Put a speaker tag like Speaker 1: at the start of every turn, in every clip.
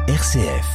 Speaker 1: RCF.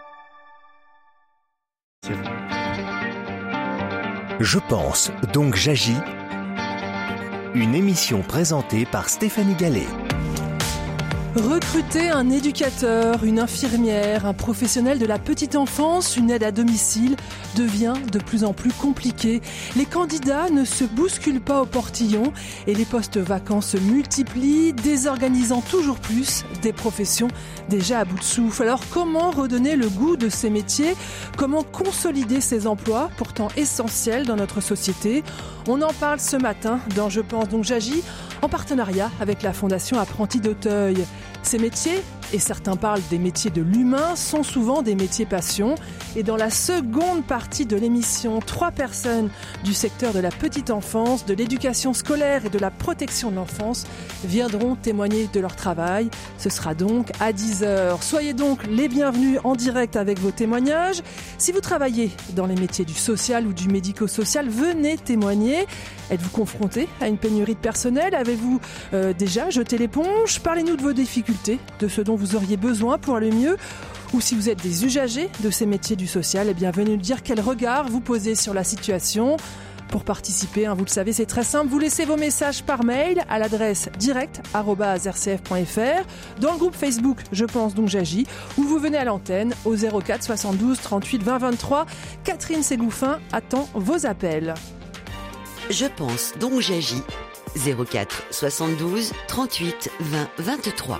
Speaker 1: Je pense, donc j'agis. Une émission présentée par Stéphanie Gallet.
Speaker 2: Recruter un éducateur, une infirmière, un professionnel de la petite enfance, une aide à domicile devient de plus en plus compliqué. Les candidats ne se bousculent pas au portillon et les postes vacants se multiplient, désorganisant toujours plus des professions déjà à bout de souffle. Alors comment redonner le goût de ces métiers ? Comment consolider ces emplois, pourtant essentiels dans notre société ? On en parle ce matin dans Je pense donc j'agis, en partenariat avec la Fondation Apprentis d'Auteuil. Ces métiers, et certains parlent des métiers de l'humain, sont souvent des métiers passion. Et dans la seconde partie de l'émission, 3 personnes du secteur de la petite enfance, de l'éducation scolaire et de la protection de l'enfance viendront témoigner de leur travail. Ce sera donc à 10h. Soyez donc les bienvenus en direct avec vos témoignages. Si vous travaillez dans les métiers du social ou du médico-social, venez témoigner. Êtes-vous confronté à une pénurie de personnel ? Avez-vous déjà jeté l'éponge ? Parlez-nous de vos difficultés, de ce dont vous auriez besoin pour aller mieux. Ou si vous êtes des usagers de ces métiers du social, eh bien venez nous dire quel regard vous posez sur la situation. Pour participer, vous le savez, c'est très simple. Vous laissez vos messages par mail à l'adresse direct@rcf.fr, dans le groupe Facebook Je pense donc j'agis, ou vous venez à l'antenne au 04 72 38 20 23. Catherine Ségouffin attend vos appels.
Speaker 3: Je pense donc j'agis. 04 72 38 20 23.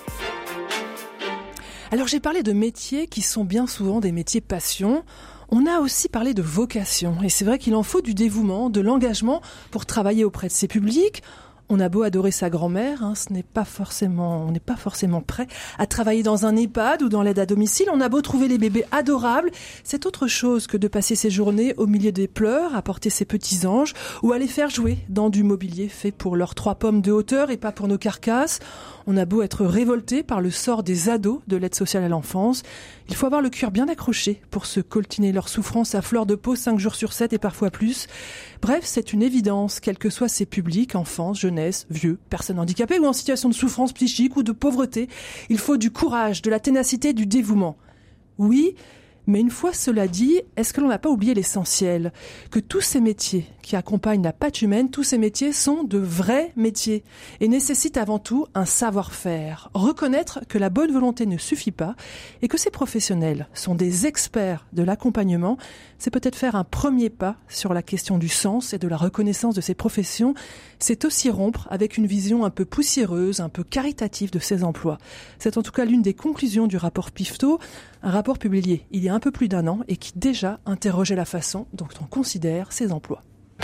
Speaker 2: Alors j'ai parlé de métiers qui sont bien souvent des métiers passion. On a aussi parlé de vocation. Et c'est vrai qu'il en faut du dévouement, de l'engagement pour travailler auprès de ses publics. On a beau adorer sa grand-mère, on n'est pas forcément prêt à travailler dans un EHPAD ou dans l'aide à domicile. On a beau trouver les bébés adorables, c'est autre chose que de passer ses journées au milieu des pleurs, à porter ses petits anges ou à les faire jouer dans du mobilier fait pour leurs 3 pommes de hauteur et pas pour nos carcasses. On a beau être révolté par le sort des ados de l'aide sociale à l'enfance, il faut avoir le cœur bien accroché pour se coltiner leur souffrance à fleur de peau 5 jours sur 7 et parfois plus. Bref, c'est une évidence, quels que soient ces publics, enfants, jeunesse, vieux, personnes handicapées ou en situation de souffrance psychique ou de pauvreté, il faut du courage, de la ténacité, du dévouement. Oui, mais une fois cela dit, est-ce que l'on n'a pas oublié l'essentiel ? Que tous ces métiers qui accompagnent la patte humaine, tous ces métiers sont de vrais métiers et nécessitent avant tout un savoir-faire. Reconnaître que la bonne volonté ne suffit pas et que ces professionnels sont des experts de l'accompagnement, c'est peut-être faire un premier pas sur la question du sens et de la reconnaissance de ces professions. C'est aussi rompre avec une vision un peu poussiéreuse, un peu caritative de ces emplois. C'est en tout cas l'une des conclusions du rapport Pifto, un rapport publié il y a un peu plus d'1 an et qui déjà interrogeait la façon dont on considère ces emplois.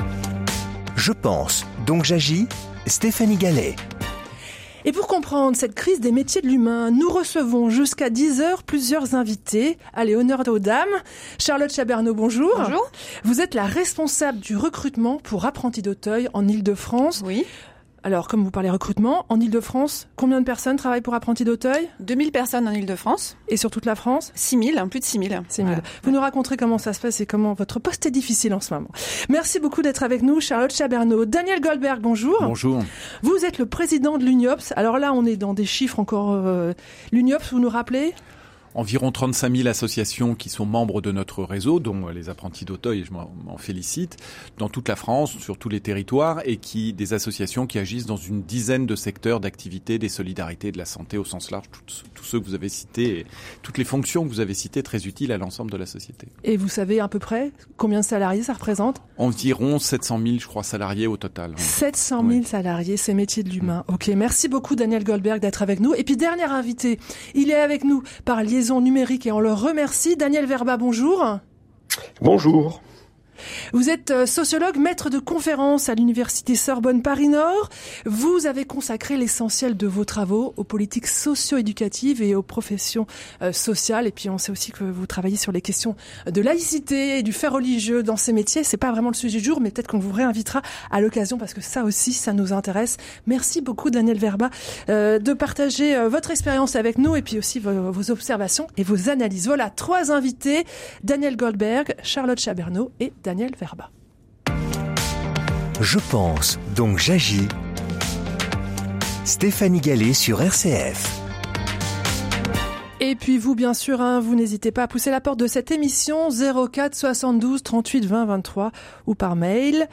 Speaker 1: Je pense, donc j'agis. Stéphanie Gallet.
Speaker 2: Et pour comprendre cette crise des métiers de l'humain, nous recevons jusqu'à 10h plusieurs invités. Allez, honneur aux dames. Charlotte Chabernaud, bonjour.
Speaker 4: Bonjour.
Speaker 2: Vous êtes la responsable du recrutement pour Apprentis d'Auteuil en Île-de-France.
Speaker 4: Oui.
Speaker 2: Alors, comme vous parlez recrutement, en Île-de-France, combien de personnes travaillent pour Apprentis d'Auteuil ?
Speaker 4: 2000 personnes en Île-de-France.
Speaker 2: Et sur toute la France ?
Speaker 4: 6000, plus de 6000.
Speaker 2: 6000.
Speaker 4: Voilà.
Speaker 2: Vous nous raconterez comment ça se passe et comment votre poste est difficile en ce moment. Merci beaucoup d'être avec nous, Charlotte Chabernaud. Daniel Goldberg, bonjour.
Speaker 5: Bonjour.
Speaker 2: Vous êtes le président de l'UNIOPS. Alors là, on est dans des chiffres encore... L'UNIOPS, vous nous rappelez ?
Speaker 5: Environ 35 000 associations qui sont membres de notre réseau, dont les Apprentis d'Auteuil, et je m'en félicite, dans toute la France, sur tous les territoires, et des associations qui agissent dans une dizaine de secteurs d'activité, des solidarités, de la santé au sens large, tous ceux que vous avez cités, et toutes les fonctions que vous avez citées, très utiles à l'ensemble de la société.
Speaker 2: Et vous savez à peu près combien de salariés ça représente ?
Speaker 5: Environ 700 000, je crois, salariés au total.
Speaker 2: 700 000
Speaker 5: Oui.
Speaker 2: Salariés, ces métiers de l'humain. Ok, merci beaucoup Daniel Goldberg d'être avec nous. Et puis dernier invité, il est avec nous par liaison numérique et on le remercie. Daniel Verba, bonjour.
Speaker 6: Bonjour.
Speaker 2: Vous êtes sociologue, maître de conférences à l'université Sorbonne Paris-Nord. Vous avez consacré l'essentiel de vos travaux aux politiques socio-éducatives et aux professions sociales. Et puis on sait aussi que vous travaillez sur les questions de laïcité et du fait religieux dans ces métiers. C'est pas vraiment le sujet du jour, mais peut-être qu'on vous réinvitera à l'occasion parce que ça aussi, ça nous intéresse. Merci beaucoup Daniel Verba de partager votre expérience avec nous et puis aussi vos observations et vos analyses. Voilà, 3 invités, Daniel Goldberg, Charlotte Chabernaud et Daniel Verba.
Speaker 1: Je pense, donc j'agis. Stéphanie Gallet sur RCF.
Speaker 2: Et puis vous, bien sûr, vous n'hésitez pas à pousser la porte de cette émission 04 72 38 20 23 ou par mail,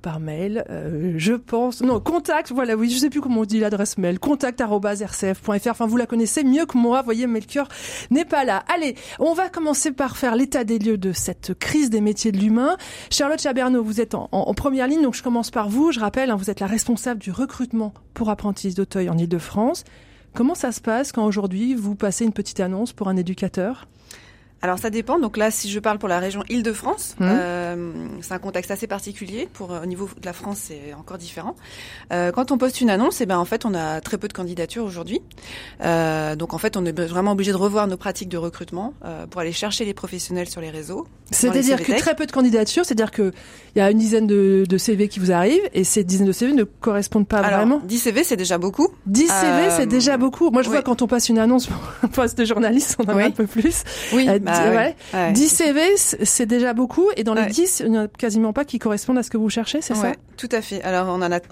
Speaker 2: je pense, non, contact, voilà, oui, je sais plus comment on dit l'adresse mail, contact@rcf.fr, enfin vous la connaissez mieux que moi, voyez, Melchior n'est pas là. Allez, on va commencer par faire l'état des lieux de cette crise des métiers de l'humain. Charlotte Chabernaud, vous êtes en première ligne, donc je commence par vous, je rappelle, vous êtes la responsable du recrutement pour apprentis d'Auteuil en Ile-de-France. Comment ça se passe quand aujourd'hui vous passez une petite annonce pour un éducateur ?
Speaker 4: Alors ça dépend. Donc là, si je parle pour la région Île-de-France, c'est un contexte assez particulier. Au niveau de la France, c'est encore différent. Quand on poste une annonce, en fait, on a très peu de candidatures aujourd'hui. Donc en fait, on est vraiment obligé de revoir nos pratiques de recrutement pour aller chercher les professionnels sur les réseaux.
Speaker 2: C'est-à-dire que très peu de candidatures, c'est-à-dire que il y a une dizaine de CV qui vous arrivent et ces dizaines de CV ne correspondent pas vraiment.
Speaker 4: 10 CV, c'est déjà beaucoup.
Speaker 2: 10 CV, c'est déjà beaucoup. Moi, je vois quand on passe une annonce pour un poste de journaliste, on en a un peu plus.
Speaker 4: Oui.
Speaker 2: 10 CV, c'est déjà beaucoup. Et dans les 10, il n'y en a quasiment pas qui correspondent à ce que vous cherchez, c'est ça ?
Speaker 4: Tout à fait. Alors,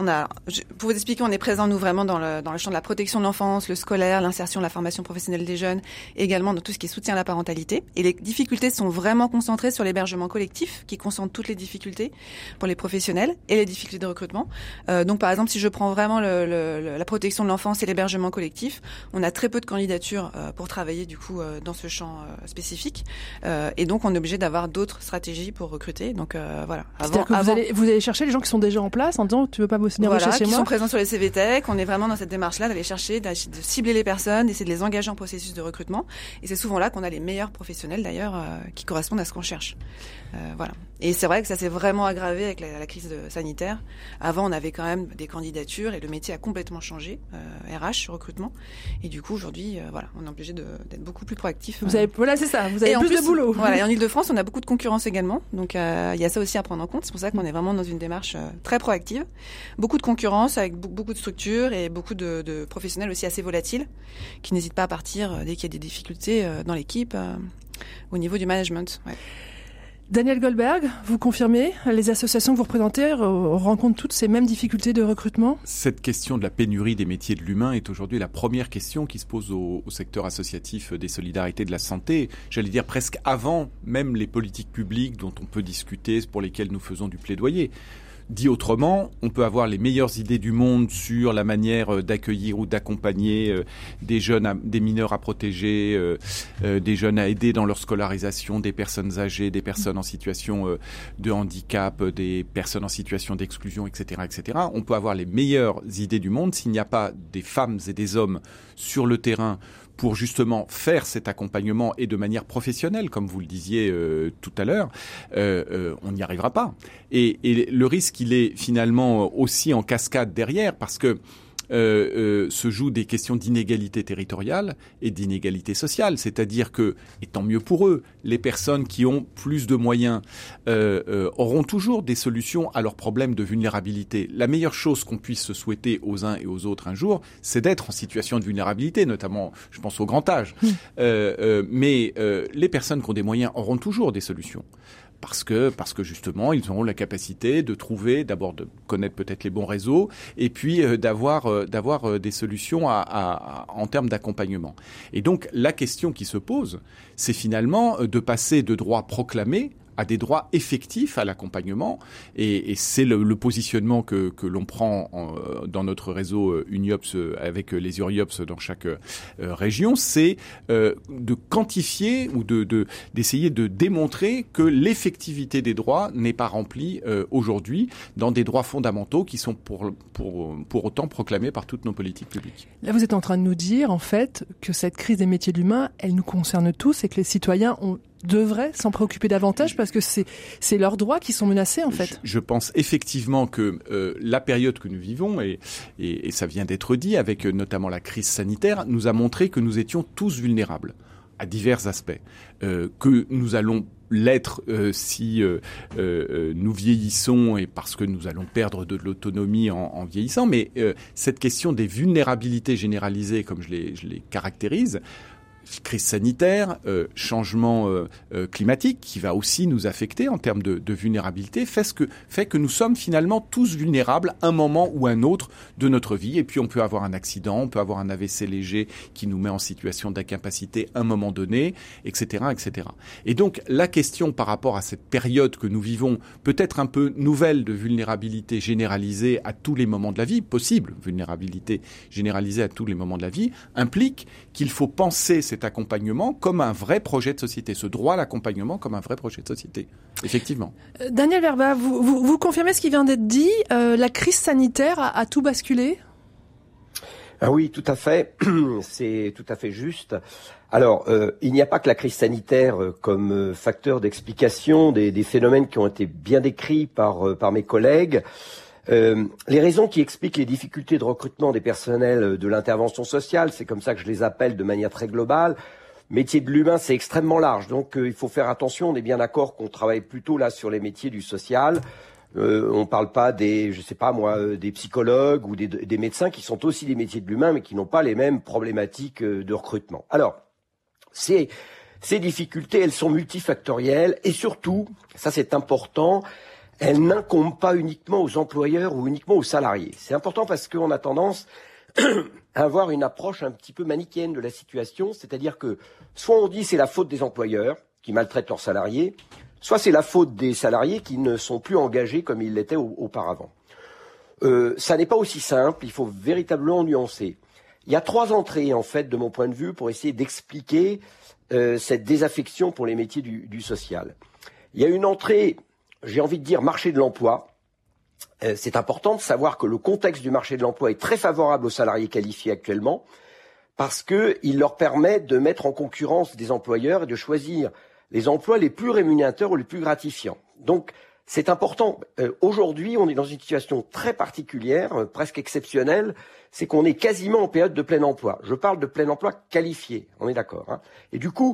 Speaker 4: pour vous expliquer, on est présent, nous, vraiment dans le champ de la protection de l'enfance, le scolaire, l'insertion, la formation professionnelle des jeunes, et également dans tout ce qui est soutien à la parentalité. Et les difficultés sont vraiment concentrées sur l'hébergement collectif, qui concentre toutes les difficultés pour les professionnels et les difficultés de recrutement. Donc, par exemple, si je prends vraiment la protection de l'enfance et l'hébergement collectif, on a très peu de candidatures pour travailler, du coup, dans ce champ spécifique. Et donc, on est obligé d'avoir d'autres stratégies pour recruter. Donc, voilà.
Speaker 2: C'est-à-dire que vous allez chercher les gens qui sont déjà en place en disant tu veux pas venir chez moi.
Speaker 4: Qui sont présents sur les CVTech. On est vraiment dans cette démarche-là d'aller chercher, de cibler les personnes, d'essayer de les engager en processus de recrutement. Et c'est souvent là qu'on a les meilleurs professionnels d'ailleurs qui correspondent à ce qu'on cherche. Voilà. Et c'est vrai que ça s'est vraiment aggravé avec la crise sanitaire. Avant, on avait quand même des candidatures et le métier a complètement changé, RH, recrutement. Et du coup, aujourd'hui, on est obligé d'être beaucoup plus proactif.
Speaker 2: Voilà, c'est ça. Vous avez plus de boulot.
Speaker 4: Voilà. Et en Ile-de-France, on a beaucoup de concurrence également. Donc, il y a ça aussi à prendre en compte. C'est pour ça qu'on est vraiment dans une démarche très proactive. Beaucoup de concurrence avec beaucoup de structures et beaucoup de professionnels aussi assez volatiles qui n'hésitent pas à partir dès qu'il y a des difficultés dans l'équipe au niveau du management. Ouais.
Speaker 2: Daniel Goldberg, vous confirmez, les associations que vous représentez rencontrent toutes ces mêmes difficultés de recrutement ?
Speaker 5: Cette question de la pénurie des métiers de l'humain est aujourd'hui la première question qui se pose au secteur associatif des solidarités de la santé. J'allais dire presque avant même les politiques publiques dont on peut discuter, pour lesquelles nous faisons du plaidoyer. Dit autrement, on peut avoir les meilleures idées du monde sur la manière d'accueillir ou d'accompagner des mineurs à protéger, des jeunes à aider dans leur scolarisation, des personnes âgées, des personnes en situation de handicap, des personnes en situation d'exclusion, etc., etc. On peut avoir les meilleures idées du monde s'il n'y a pas des femmes et des hommes sur le terrain pour justement faire cet accompagnement et de manière professionnelle, comme vous le disiez tout à l'heure, on n'y arrivera pas. Et le risque, il est finalement aussi en cascade derrière, parce que se jouent des questions d'inégalité territoriale et d'inégalité sociale. C'est-à-dire que, et tant mieux pour eux, les personnes qui ont plus de moyens auront toujours des solutions à leurs problèmes de vulnérabilité. La meilleure chose qu'on puisse se souhaiter aux uns et aux autres un jour, c'est d'être en situation de vulnérabilité, notamment, je pense, au grand âge. Mais les personnes qui ont des moyens auront toujours des solutions. Parce que justement, ils auront la capacité de trouver, d'abord de connaître peut-être les bons réseaux, et puis d'avoir des solutions en termes d'accompagnement. Et donc, la question qui se pose, c'est finalement de passer de droits proclamés à des droits effectifs à l'accompagnement, et c'est le positionnement que l'on prend dans notre réseau UNIOPS avec les URIOPS dans chaque région, c'est de quantifier ou d'essayer de démontrer que l'effectivité des droits n'est pas remplie aujourd'hui dans des droits fondamentaux qui sont pour autant proclamés par toutes nos politiques publiques.
Speaker 2: Là, vous êtes en train de nous dire, en fait, que cette crise des métiers de l'humain, elle nous concerne tous et que les citoyens devraient s'en préoccuper davantage parce que c'est leurs droits qui sont menacés, en fait.
Speaker 5: Je pense effectivement que la période que nous vivons, et ça vient d'être dit, avec notamment la crise sanitaire, nous a montré que nous étions tous vulnérables à divers aspects, que nous allons l'être si nous vieillissons et parce que nous allons perdre de l'autonomie en vieillissant, mais cette question des vulnérabilités généralisées, comme je les caractérise, crise sanitaire, changement climatique qui va aussi nous affecter en termes de vulnérabilité, fait que nous sommes finalement tous vulnérables à un moment ou un autre de notre vie. Et puis on peut avoir un accident, on peut avoir un AVC léger qui nous met en situation d'incapacité à un moment donné, etc., etc. Et donc la question par rapport à cette période que nous vivons, peut-être un peu nouvelle de vulnérabilité généralisée à tous les moments de la vie, possible vulnérabilité généralisée à tous les moments de la vie, implique qu'il faut penser cet accompagnement comme un vrai projet de société, ce droit à l'accompagnement comme un vrai projet de société, effectivement.
Speaker 2: Daniel Verba, vous confirmez ce qui vient d'être dit, la crise sanitaire a tout basculé ?
Speaker 6: Ah oui, tout à fait, c'est tout à fait juste. Alors, il n'y a pas que la crise sanitaire comme facteur d'explication des phénomènes qui ont été bien décrits par mes collègues. Les raisons qui expliquent les difficultés de recrutement des personnels de l'intervention sociale, c'est comme ça que je les appelle de manière très globale. Métier de l'humain, c'est extrêmement large, donc il faut faire attention. On est bien d'accord qu'on travaille plutôt là sur les métiers du social. On parle pas des psychologues ou des médecins qui sont aussi des métiers de l'humain, mais qui n'ont pas les mêmes problématiques de recrutement. Alors, ces difficultés, elles sont multifactorielles et surtout, ça c'est important, elles n'incombent pas uniquement aux employeurs ou uniquement aux salariés. C'est important parce qu'on a tendance à avoir une approche un petit peu manichéenne de la situation, c'est-à-dire que soit on dit c'est la faute des employeurs qui maltraitent leurs salariés, soit c'est la faute des salariés qui ne sont plus engagés comme ils l'étaient auparavant. Ça n'est pas aussi simple, il faut véritablement nuancer. Il y a 3 entrées, en fait, de mon point de vue, pour essayer d'expliquer cette désaffection pour les métiers du social. Il y a une entrée, j'ai envie de dire, marché de l'emploi. C'est important de savoir que le contexte du marché de l'emploi est très favorable aux salariés qualifiés actuellement, parce qu'il leur permet de mettre en concurrence des employeurs et de choisir les emplois les plus rémunérateurs ou les plus gratifiants. Donc, c'est important. Aujourd'hui, on est dans une situation très particulière, presque exceptionnelle, c'est qu'on est quasiment en période de plein emploi. Je parle de plein emploi qualifié, on est d'accord, hein. Et du coup,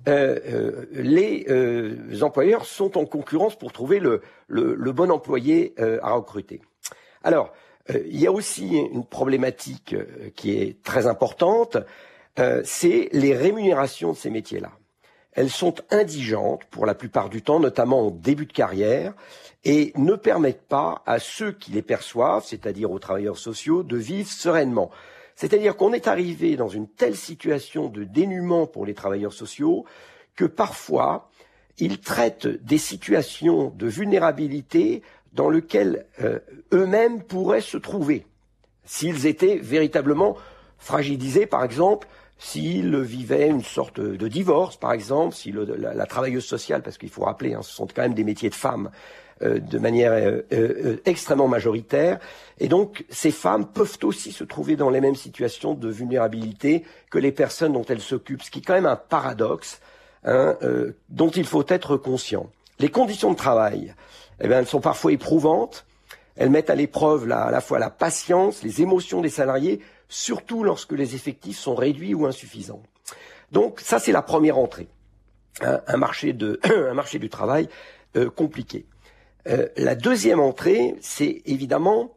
Speaker 6: les employeurs sont en concurrence pour trouver le bon employé à recruter. Alors, il y a aussi une problématique qui est très importante, c'est les rémunérations de ces métiers-là. Elles sont indigentes pour la plupart du temps, notamment en début de carrière, et ne permettent pas à ceux qui les perçoivent, c'est-à-dire aux travailleurs sociaux, de vivre sereinement. C'est-à-dire qu'on est arrivé dans une telle situation de dénuement pour les travailleurs sociaux que parfois, ils traitent des situations de vulnérabilité dans lesquelles eux-mêmes pourraient se trouver, s'ils étaient véritablement fragilisés, par exemple, s'il vivait une sorte de divorce, par exemple, si la travailleuse sociale, parce qu'il faut rappeler, hein, ce sont quand même des métiers de femmes de manière extrêmement majoritaire, et donc ces femmes peuvent aussi se trouver dans les mêmes situations de vulnérabilité que les personnes dont elles s'occupent, ce qui est quand même un paradoxe, hein, dont il faut être conscient. Les conditions de travail, elles sont parfois éprouvantes, elles mettent à l'épreuve à la fois la patience, les émotions des salariés, surtout lorsque les effectifs sont réduits ou insuffisants. Donc ça, c'est la première entrée, un marché du travail compliqué. La deuxième entrée, c'est évidemment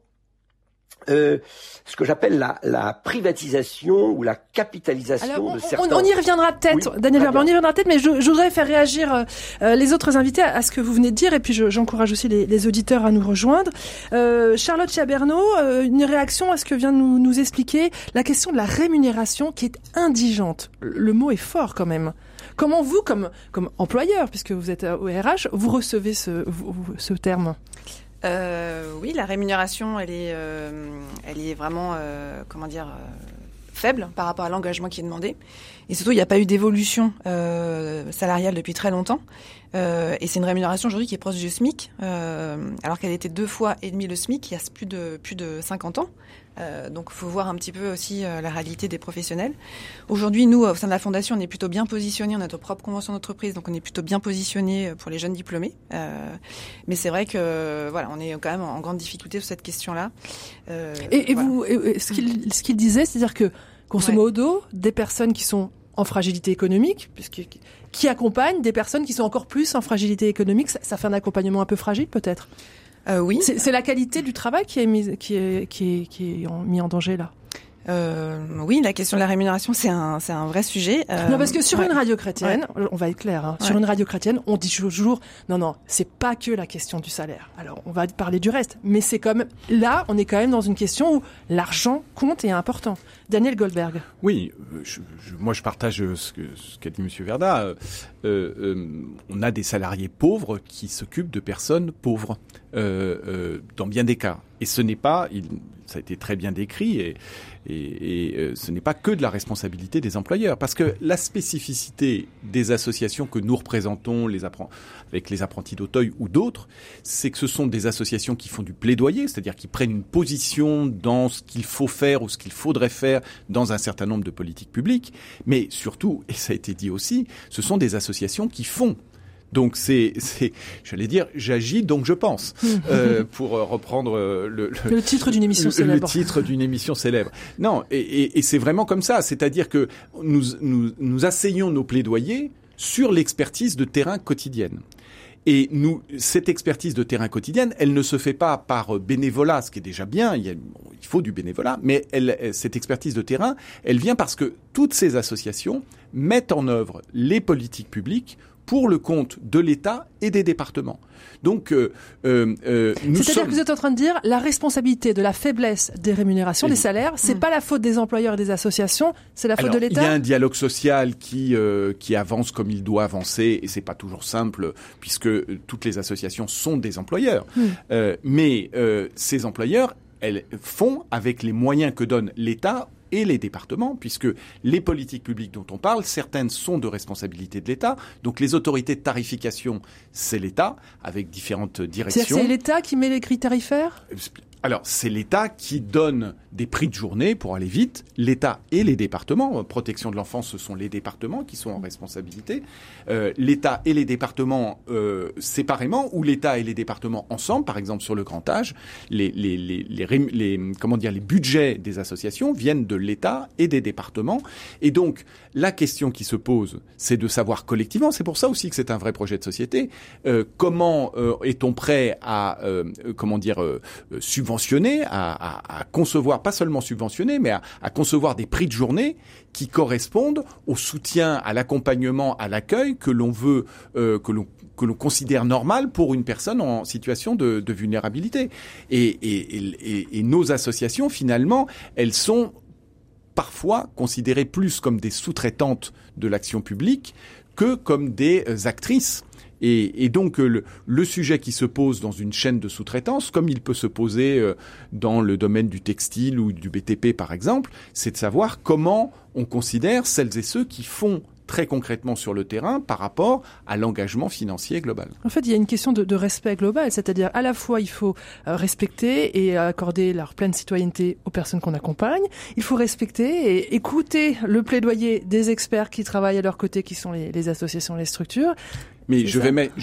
Speaker 6: ce que j'appelle la privatisation ou la capitalisation de certains...
Speaker 2: On y reviendra peut-être, oui, Daniel Verba, on y reviendra peut-être, mais je voudrais faire réagir les autres invités à ce que vous venez de dire, et puis j'encourage aussi les auditeurs à nous rejoindre. Charlotte Chabernaud, une réaction à ce que vient de nous expliquer la question de la rémunération qui est indigente. Le mot est fort quand même. Comment vous, comme employeur, puisque vous êtes au RH, vous recevez ce terme ?
Speaker 4: Oui, la rémunération, elle est vraiment, faible par rapport à l'engagement qui est demandé. Et surtout, il n'y a pas eu d'évolution salariale depuis très longtemps. Et c'est une rémunération aujourd'hui qui est proche du SMIC, alors qu'elle était 2,5 fois le SMIC il y a plus de 50 ans. Donc, il faut voir un petit peu aussi la réalité des professionnels. Aujourd'hui, nous, au sein de la Fondation, on est plutôt bien positionnés. On a notre propre convention d'entreprise, donc on est plutôt bien positionnés pour les jeunes diplômés. Mais c'est vrai que, voilà, on est quand même en grande difficulté sur cette question-là.
Speaker 2: Et voilà. Vous, ce qu'il disait, c'est-à-dire que, grosso modo, des personnes qui sont en fragilité économique, qui accompagnent des personnes qui sont encore plus en fragilité économique, ça fait un accompagnement un peu fragile, peut-être. Oui. C'est la qualité du travail qui est mis en danger là.
Speaker 4: Oui, la question de la rémunération, c'est un vrai sujet.
Speaker 2: Non, parce que sur une radio chrétienne, on va être clair, hein, sur une radio chrétienne, on dit toujours, non, c'est pas que la question du salaire. Alors, on va parler du reste, mais c'est comme, là, on est quand même dans une question où l'argent compte et est important. Daniel Goldberg.
Speaker 5: Oui, moi je partage ce qu'a dit Monsieur Verda. On a des salariés pauvres qui s'occupent de personnes pauvres, dans bien des cas. Et ce n'est pas, ça a été très bien décrit, et ce n'est pas que de la responsabilité des employeurs, parce que la spécificité des associations que nous représentons, avec les apprentis d'Auteuil ou d'autres, c'est que ce sont des associations qui font du plaidoyer, c'est-à-dire qui prennent une position dans ce qu'il faut faire ou ce qu'il faudrait faire dans un certain nombre de politiques publiques, mais surtout, et ça a été dit aussi, ce sont des associations qui font. Donc j'allais dire, j'agis donc je pense, pour reprendre
Speaker 2: le titre d'une émission célèbre.
Speaker 5: Le titre d'une émission célèbre. Non, et c'est vraiment comme ça, c'est-à-dire que nous asseyons nos plaidoyers sur l'expertise de terrain quotidienne. Et cette expertise de terrain quotidienne, elle ne se fait pas par bénévolat, ce qui est déjà bien, il faut du bénévolat, mais cette expertise de terrain, elle vient parce que toutes ces associations mettent en œuvre les politiques publiques pour le compte de l'État et des départements. Donc,
Speaker 2: c'est-à-dire que vous êtes en train de dire la responsabilité de la faiblesse des rémunérations, des salaires, c'est pas la faute des employeurs et des associations, c'est la faute de l'État.
Speaker 5: Il y a un dialogue social qui avance comme il doit avancer, et c'est pas toujours simple puisque toutes les associations sont des employeurs. Mais ces employeurs, elles font avec les moyens que donne l'État et les départements, puisque les politiques publiques dont on parle, certaines sont de responsabilité de l'État. Donc les autorités de tarification, c'est l'État, avec différentes directions.
Speaker 2: C'est l'État qui met les grilles tarifaires ?
Speaker 5: Alors, c'est l'État qui donne des prix de journée pour aller vite. L'État et les départements. Protection de l'enfance, ce sont les départements qui sont en responsabilité. L'État et les départements séparément, ou l'État et les départements ensemble. Par exemple, sur le grand âge, les budgets des associations viennent de l'État et des départements. Et donc, la question qui se pose, c'est de savoir collectivement. C'est pour ça aussi que c'est un vrai projet de société. Comment est-on prêt à subventionner, à concevoir, pas seulement subventionner, mais à concevoir des prix de journée qui correspondent au soutien, à l'accompagnement, à l'accueil que l'on veut, que l'on considère normal pour une personne en situation de vulnérabilité. Et nos associations, finalement, elles sont parfois considérées plus comme des sous-traitantes de l'action publique que comme des actrices. Et donc le sujet qui se pose dans une chaîne de sous-traitance, comme il peut se poser dans le domaine du textile ou du BTP par exemple, c'est de savoir comment on considère celles et ceux qui font très concrètement sur le terrain par rapport à l'engagement financier global.
Speaker 2: En fait, il y a une question de respect global, c'est-à-dire à la fois il faut respecter et accorder leur pleine citoyenneté aux personnes qu'on accompagne, il faut respecter et écouter le plaidoyer des experts qui travaillent à leur côté, qui sont les associations, les structures.
Speaker 5: Mais je vais même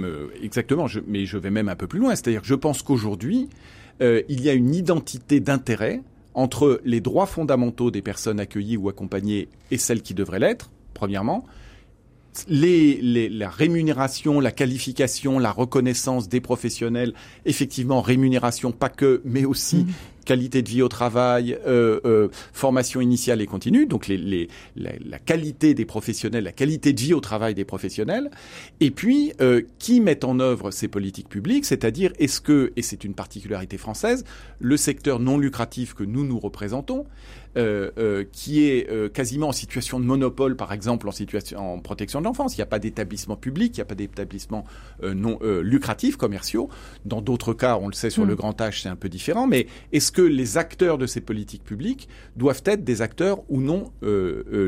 Speaker 5: un peu plus loin, c'est-à-dire que je pense qu'aujourd'hui, il y a une identité d'intérêt entre les droits fondamentaux des personnes accueillies ou accompagnées et celles qui devraient l'être, premièrement, la rémunération, la qualification, la reconnaissance des professionnels, effectivement rémunération pas que, mais aussi qualité de vie au travail, formation initiale et continue, donc la qualité des professionnels, la qualité de vie au travail des professionnels, et puis qui met en œuvre ces politiques publiques, c'est-à-dire et c'est une particularité française, le secteur non lucratif que nous représentons, qui est quasiment en situation de monopole, par exemple en protection de l'enfance. Il n'y a pas d'établissement public, il n'y a pas d'établissement non lucratifs, commerciaux. Dans d'autres cas, on le sait, sur le grand âge, c'est un peu différent. Mais est-ce que les acteurs de ces politiques publiques doivent être des acteurs ou non lucratifs ?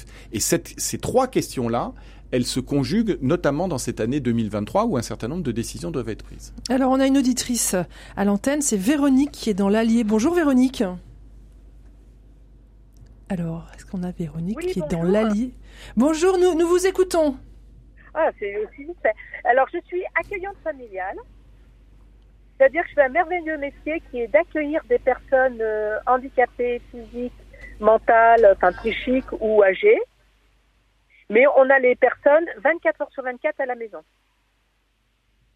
Speaker 5: Et ces trois questions-là, elles se conjuguent notamment dans cette année 2023 où un certain nombre de décisions doivent être prises.
Speaker 2: Alors, on a une auditrice à l'antenne, c'est Véronique qui est dans l'Allier. Bonjour Véronique. Alors, est-ce qu'on a Véronique qui est dans l'Allier ? Bonjour, nous vous écoutons.
Speaker 7: Ah, c'est aussi vite fait. Alors, je suis accueillante familiale. C'est-à-dire que je fais un merveilleux métier qui est d'accueillir des personnes handicapées, physiques, mentales, psychiques ou âgées. Mais on a les personnes 24 heures sur 24 à la maison. Allô ?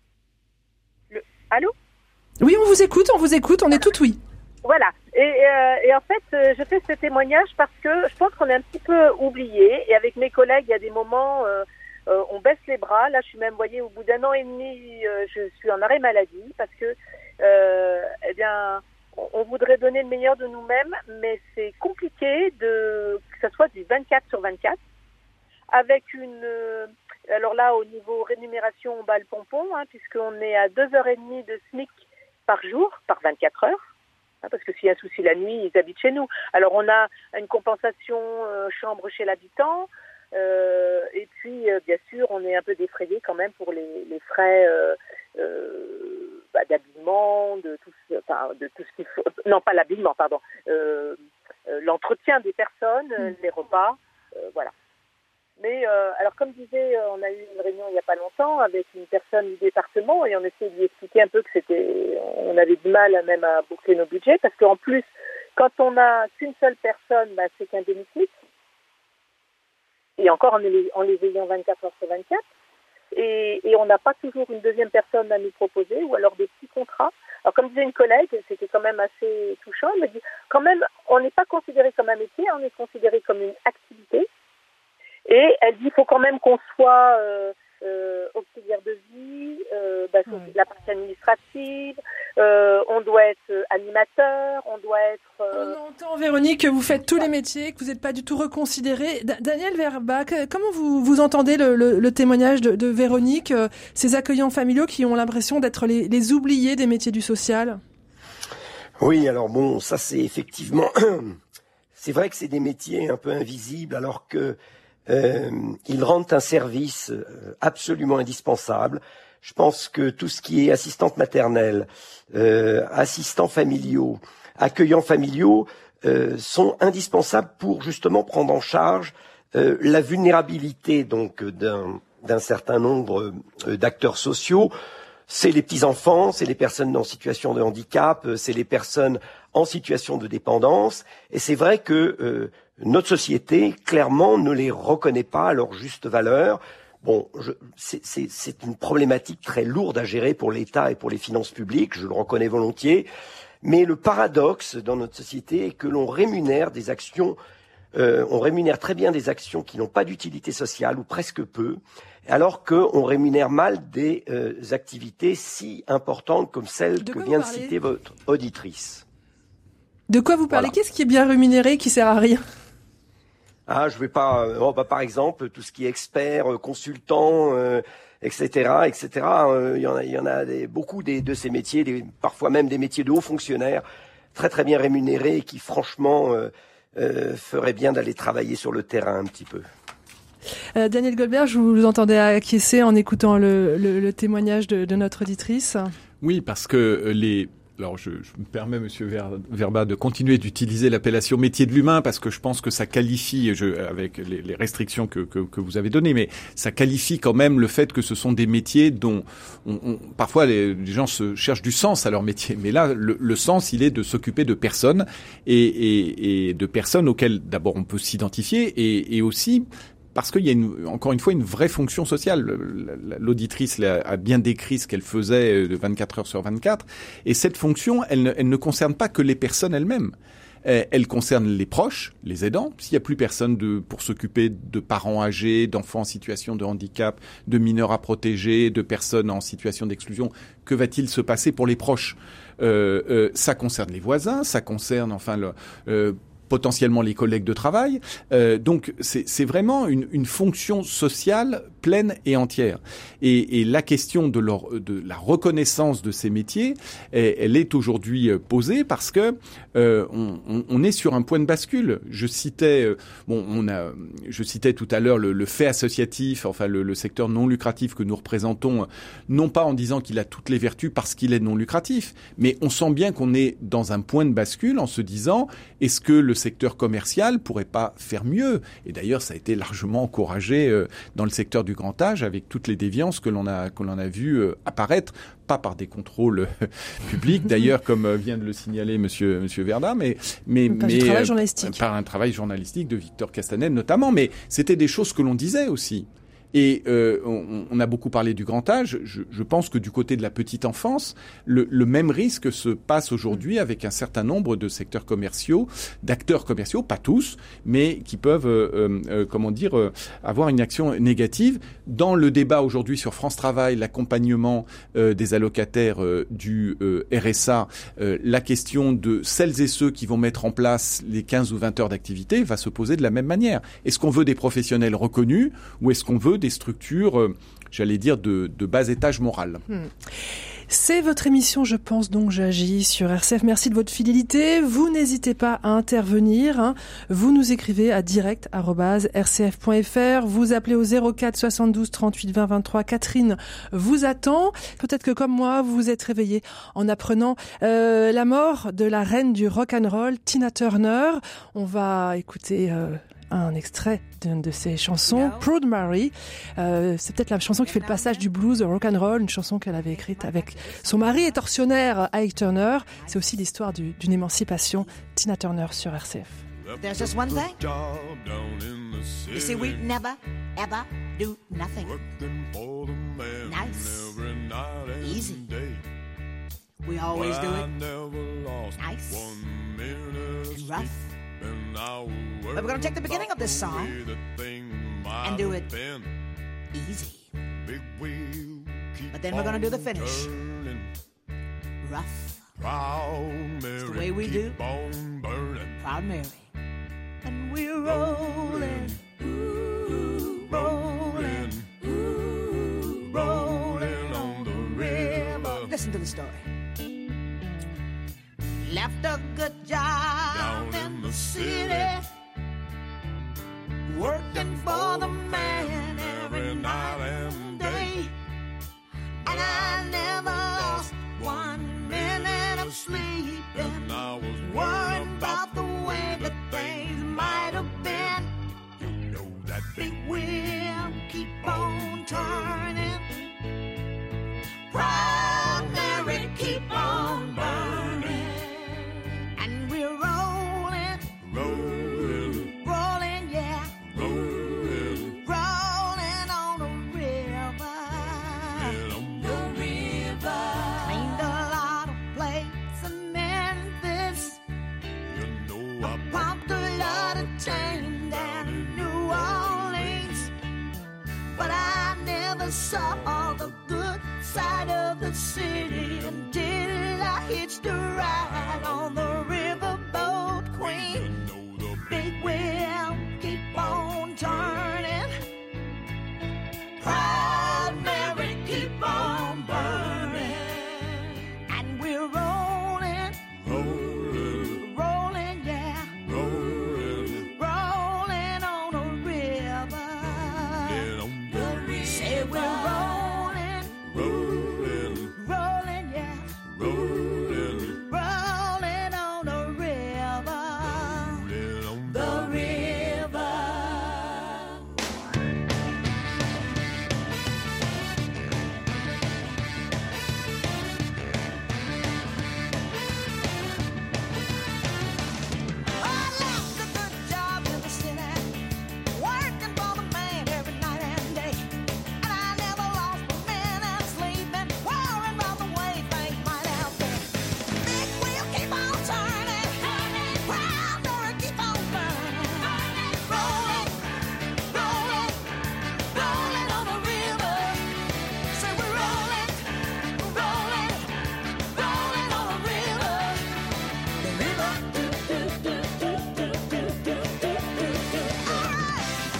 Speaker 2: Oui, on vous écoute, on est tout oui.
Speaker 7: Voilà. Et en fait, je fais ce témoignage parce que je pense qu'on est un petit peu oublié. Et avec mes collègues, il y a des moments, on baisse les bras. Là, je suis même, voyez, au bout d'1 an et demi, je suis en arrêt maladie parce que, eh bien, on voudrait donner le meilleur de nous-mêmes, mais c'est compliqué que ça soit du 24/24 avec alors là, au niveau rémunération, on bat le pompon, puisqu'on est à 2h30 de SMIC par jour, par 24 heures. Parce que s'il y a un souci la nuit, ils habitent chez nous. Alors on a une compensation chambre chez l'habitant, et puis bien sûr on est un peu défrayé quand même pour les frais d'habillement, de tout ce qu'il faut. Non, pas l'habillement, pardon. L'entretien des personnes, les repas, voilà. Mais alors comme disait, on a eu une réunion il n'y a pas longtemps avec une personne du département et on essayait de lui expliquer un peu que on avait du mal même à boucler nos budgets parce qu'en plus, quand on n'a qu'une seule personne, c'est qu'un demi-SMIC et encore en les ayant 24 heures sur 24 et on n'a pas toujours une deuxième personne à nous proposer ou alors des petits contrats. Alors comme disait une collègue, c'était quand même assez touchant, elle me dit quand même on n'est pas considéré comme un métier, on est considéré comme une activité. Et elle dit qu'il faut quand même qu'on soit auxiliaire de vie, la partie administrative, on doit être animateur, on doit être...
Speaker 2: On entend, Véronique, que vous faites tous les métiers, que vous n'êtes pas du tout reconsidéré. Daniel Verba, comment vous entendez le témoignage de Véronique, ces accueillants familiaux qui ont l'impression d'être les oubliés des métiers du social?
Speaker 6: Oui, alors bon, ça c'est effectivement... c'est vrai que c'est des métiers un peu invisibles alors que ils rendent un service absolument indispensable. Je pense que tout ce qui est assistante maternelle, assistants familiaux, accueillants familiaux sont indispensables pour justement prendre en charge la vulnérabilité donc d'un certain nombre d'acteurs sociaux. C'est les petits-enfants, c'est les personnes en situation de handicap, c'est les personnes en situation de dépendance. Et c'est vrai que notre société, clairement, ne les reconnaît pas à leur juste valeur. Bon, c'est une problématique très lourde à gérer pour l'État et pour les finances publiques, je le reconnais volontiers. Mais le paradoxe dans notre société est que l'on rémunère des actions, on rémunère très bien des actions qui n'ont pas d'utilité sociale ou presque peu, alors qu'on rémunère mal des activités si importantes comme celle que vient de citer votre auditrice.
Speaker 2: De quoi vous parlez? Voilà. Qu'est-ce qui est bien rémunéré, qui sert à rien?
Speaker 6: Je vais pas. Par exemple, tout ce qui est expert, consultant, etc., etc. Il y en a beaucoup de ces métiers, parfois même des métiers de hauts fonctionnaires, très très bien rémunérés, et qui franchement feraient bien d'aller travailler sur le terrain un petit peu.
Speaker 2: Daniel Goldberg, je vous entendais acquiescer en écoutant le témoignage de notre auditrice.
Speaker 5: Oui, parce que alors je me permets, Monsieur Verba, de continuer d'utiliser l'appellation métier de l'humain parce que je pense que ça qualifie, avec les restrictions que vous avez données, mais ça qualifie quand même le fait que ce sont des métiers dont parfois les gens se cherchent du sens à leur métier. Mais là, le sens, il est de s'occuper de personnes et de personnes auxquelles d'abord on peut s'identifier et aussi parce qu'il y a encore une fois une vraie fonction sociale. L'auditrice a bien décrit ce qu'elle faisait de 24 heures sur 24. Et cette fonction, elle ne concerne pas que les personnes elles-mêmes. Elle concerne les proches, les aidants. S'il n'y a plus personne pour s'occuper de parents âgés, d'enfants en situation de handicap, de mineurs à protéger, de personnes en situation d'exclusion, que va-t-il se passer pour les proches? Ça concerne les voisins, ça concerne potentiellement les collègues de travail. Donc c'est vraiment une fonction sociale pleine et entière. Et la question de la reconnaissance de ces métiers, elle est aujourd'hui posée parce que on est sur un point de bascule. Je citais tout à l'heure le fait associatif, enfin le secteur non lucratif que nous représentons, non pas en disant qu'il a toutes les vertus parce qu'il est non lucratif, mais on sent bien qu'on est dans un point de bascule en se disant est-ce que le secteur commercial pourrait pas faire mieux? Et d'ailleurs, ça a été largement encouragé dans le secteur du grand âge avec toutes les déviances que l'on a vu apparaître, pas par des contrôles publics d'ailleurs, comme vient de le signaler Monsieur Verda, mais
Speaker 2: par
Speaker 5: un travail journalistique de Victor Castanet notamment. Mais c'était des choses que l'on disait aussi. Et on a beaucoup parlé du grand âge. Je pense que du côté de la petite enfance, le même risque se passe aujourd'hui avec un certain nombre de secteurs commerciaux, d'acteurs commerciaux, pas tous, mais qui peuvent, avoir une action négative. Dans le débat aujourd'hui sur France Travail, l'accompagnement des allocataires du RSA, la question de celles et ceux qui vont mettre en place les 15 ou 20 heures d'activité va se poser de la même manière. Est-ce qu'on veut des professionnels reconnus ou est-ce qu'on veut des structures, j'allais dire, de bas étage moral?
Speaker 2: C'est votre émission, je pense, donc j'agis sur RCF. Merci de votre fidélité. Vous n'hésitez pas à intervenir. Vous nous écrivez à direct@rcf.fr. Vous appelez au 04 72 38 20 23. Catherine vous attend. Peut-être que comme moi, vous vous êtes réveillé en apprenant la mort de la reine du rock and roll, Tina Turner. On va écouter un extrait d'une de ses chansons, Proud Mary. C'est peut-être la chanson qui fait le passage du blues au rock and roll, une chanson qu'elle avait écrite avec son mari et tortionnaire Ike Turner. C'est aussi l'histoire d'une émancipation. Tina Turner sur RCF.
Speaker 8: There's just one thing. You see, we never, ever do nothing nice, easy. We always do it nice and rough. But we're going to take the beginning of this song and do it easy. But then we're going to do the finish rough. It's the way we do Proud Mary. And we're rolling, ooh, rolling, ooh, rolling on the river. Listen to the story. Left a good job down in the city, working for the man every night and day. And I never lost 1 minute of sleep, and I was worried about the way that things might have been. You know that big wheel keep on turning, Proud Mary keep on burning. And we're rolling, rolling, rolling, yeah, rolling, rolling on the river, the river. Cleaned a lot of plates in Memphis, you know I pumped a lot of chain down in New Orleans, but I never saw the good side of the city until I hitched a ride on the riverboat queen. The big wheel keep on turning, Proud Mary keep on burning. And we're rolling, rolling, rolling, yeah, rolling, rolling on the river. The river. Say we're rolling, rolling, rolling, yeah, rolling, rolling on the river, the river. I left a good job in the city, working for the man every night and day. And I never lost a minute sleeping, worrying about the way things might have been. Big wheel keep on turning, Proud Mary keep on burning. Rolling, rolling, rolling on the river. Say we're rolling, rolling, rolling on the river. The river. All right.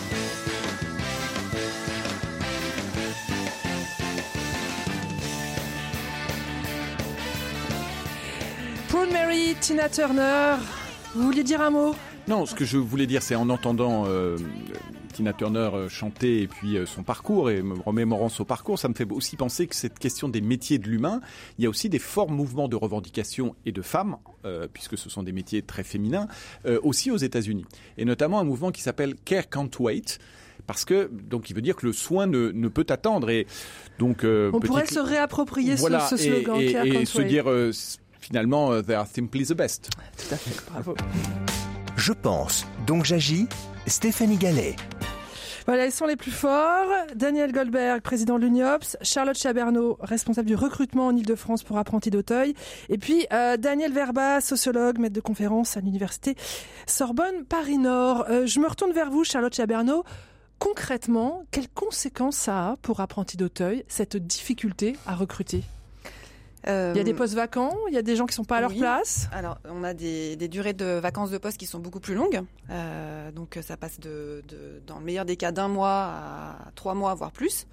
Speaker 2: Proud Mary, Tina Turner. Vous vouliez dire un mot?
Speaker 5: Non, ce que je voulais dire, c'est en entendant Tina Turner chanter et puis son parcours et me remémorant son parcours, ça me fait aussi penser que cette question des métiers de l'humain, il y a aussi des forts mouvements de revendication et de femmes, puisque ce sont des métiers très féminins, aussi aux États-Unis. Et notamment un mouvement qui s'appelle Care Can't Wait. Parce que, donc, il veut dire que le soin ne peut attendre. Et donc,
Speaker 2: On pourrait se réapproprier
Speaker 5: voilà,
Speaker 2: ce slogan. Care
Speaker 5: et
Speaker 2: Can't
Speaker 5: se
Speaker 2: Wait.
Speaker 5: dire, finalement, they are simply the best.
Speaker 2: Tout à fait, bravo.
Speaker 1: Je pense, donc j'agis. Stéphanie Gallet.
Speaker 2: Voilà, ils sont les plus forts. Daniel Goldberg, président de l'UNIOPS, Charlotte Chabernaud, responsable du recrutement en Ile-de-France pour Apprentis d'Auteuil, et puis Daniel Verba, sociologue, maître de conférence à l'université Sorbonne Paris-Nord. Je me retourne vers vous, Charlotte Chabernaud. Concrètement, quelles conséquences ça a pour Apprentis d'Auteuil, cette difficulté à recruter ? Il y a des postes vacants, il y a des gens qui sont pas à leur place.
Speaker 4: Alors, on a des durées de vacances de poste qui sont beaucoup plus longues. Donc, ça passe dans le meilleur des cas d'1 mois à 3 mois, voire plus.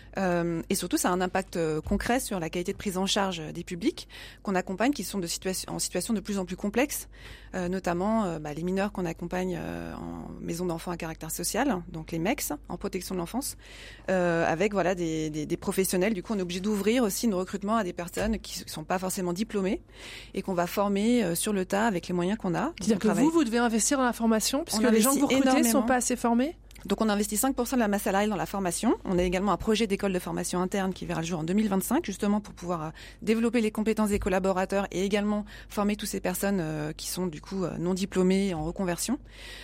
Speaker 4: Et surtout, ça a un impact concret sur la qualité de prise en charge des publics qu'on accompagne, qui sont en situation de plus en plus complexe, notamment les mineurs qu'on accompagne en maison d'enfants à caractère social, donc les MECS, en protection de l'enfance, avec des professionnels. Du coup, on est obligé d'ouvrir aussi nos recrutements à des personnes qui sont pas forcément diplômées et qu'on va former sur le tas avec les moyens qu'on a.
Speaker 2: C'est-à-dire que vous devez investir dans la formation, puisque les gens que vous recrutez ne sont pas assez formés.
Speaker 4: Donc on investit 5% de la masse salariale dans la formation. On a également un projet d'école de formation interne qui verra le jour en 2025, justement pour pouvoir développer les compétences des collaborateurs et également former toutes ces personnes qui sont du coup non diplômées en reconversion.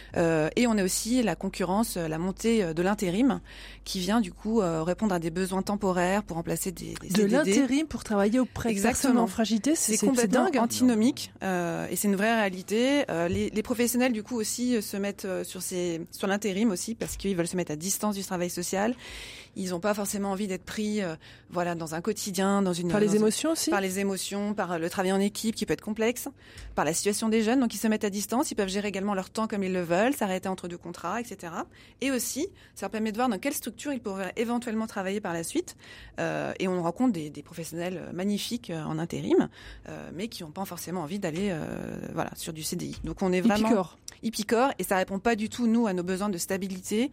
Speaker 4: Et on a aussi la concurrence, la montée de l'intérim qui vient du coup répondre à des besoins temporaires pour remplacer des CDD.
Speaker 2: De l'intérim pour travailler auprès de personnes en fragilité, c'est
Speaker 4: complètement
Speaker 2: dingue.
Speaker 4: Antinomique et c'est une vraie réalité. Les professionnels du coup aussi se mettent sur l'intérim aussi parce qu'ils veulent se mettre à distance du travail social. Ils n'ont pas forcément envie d'être pris dans un quotidien,
Speaker 2: par les émotions aussi.
Speaker 4: Par les émotions, par le travail en équipe qui peut être complexe, par la situation des jeunes. Donc ils se mettent à distance, ils peuvent gérer également leur temps comme ils le veulent, s'arrêter entre 2 contrats, etc. Et aussi, ça leur permet de voir dans quelle structure ils pourraient éventuellement travailler par la suite. Et on rencontre des professionnels magnifiques en intérim, mais qui n'ont pas forcément envie d'aller sur du CDI. Donc on est vraiment... Ils picorent et ça répond pas du tout, nous, à nos besoins de stabilité,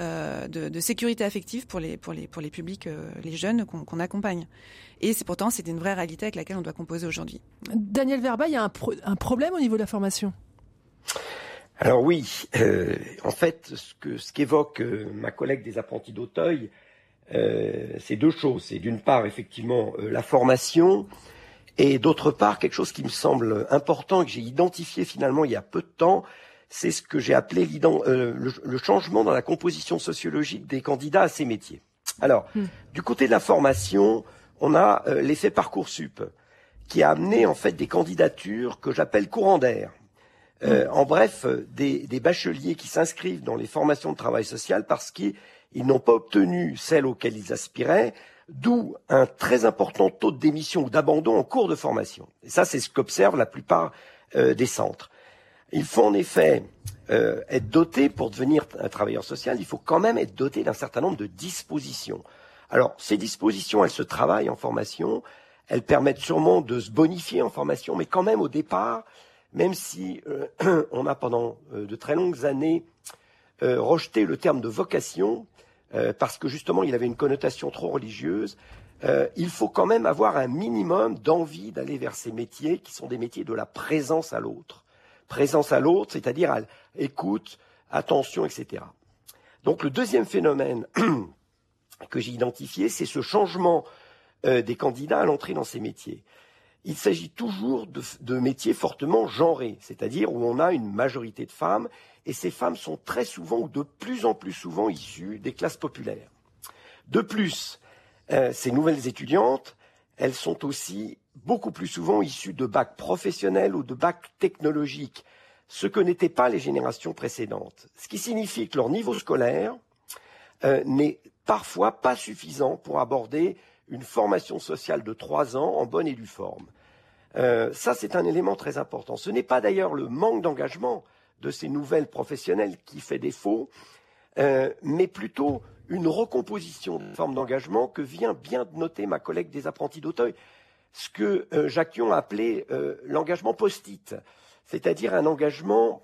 Speaker 4: de sécurité affective pour les publics, les jeunes qu'on accompagne. Et c'est une vraie réalité avec laquelle on doit composer aujourd'hui.
Speaker 2: Daniel Verba, il y a un problème au niveau de la formation.
Speaker 6: Alors oui, en fait, ce qu'évoque ma collègue des Apprentis d'Auteuil, c'est 2 choses. C'est d'une part, effectivement, la formation, et d'autre part, quelque chose qui me semble important et que j'ai identifié finalement il y a peu de temps, c'est ce que j'ai appelé le changement dans la composition sociologique des candidats à ces métiers. Alors, du côté de la formation, on a l'effet Parcoursup, qui a amené en fait des candidatures que j'appelle courant d'air. En bref, des bacheliers qui s'inscrivent dans les formations de travail social parce qu'ils n'ont pas obtenu celles auxquelles ils aspiraient, d'où un très important taux de démission ou d'abandon en cours de formation. Et ça, c'est ce qu'observent la plupart des centres. Il faut en effet être doté, pour devenir un travailleur social, il faut quand même être doté d'un certain nombre de dispositions. Alors, ces dispositions, elles se travaillent en formation, elles permettent sûrement de se bonifier en formation, mais quand même au départ, même si on a pendant de très longues années rejeté le terme de vocation, parce que justement il avait une connotation trop religieuse, il faut quand même avoir un minimum d'envie d'aller vers ces métiers qui sont des métiers de la présence à l'autre. Présence à l'autre, c'est-à-dire à écoute, attention, etc. Donc le deuxième phénomène que j'ai identifié, c'est ce changement des candidats à l'entrée dans ces métiers. Il s'agit toujours de métiers fortement genrés, c'est-à-dire où on a une majorité de femmes, et ces femmes sont très souvent, ou de plus en plus souvent, issues des classes populaires. De plus, ces nouvelles étudiantes, elles sont aussi beaucoup plus souvent issues de bacs professionnels ou de bacs technologiques, ce que n'étaient pas les générations précédentes. Ce qui signifie que leur niveau scolaire n'est parfois pas suffisant pour aborder une formation sociale de 3 ans en bonne et due forme. Ça, c'est un élément très important. Ce n'est pas d'ailleurs le manque d'engagement de ces nouvelles professionnelles qui fait défaut, mais plutôt une recomposition de forme d'engagement que vient bien de noter ma collègue des Apprentis d'Auteuil, ce que Jacques Yon a appelé l'engagement post-it, c'est-à-dire un engagement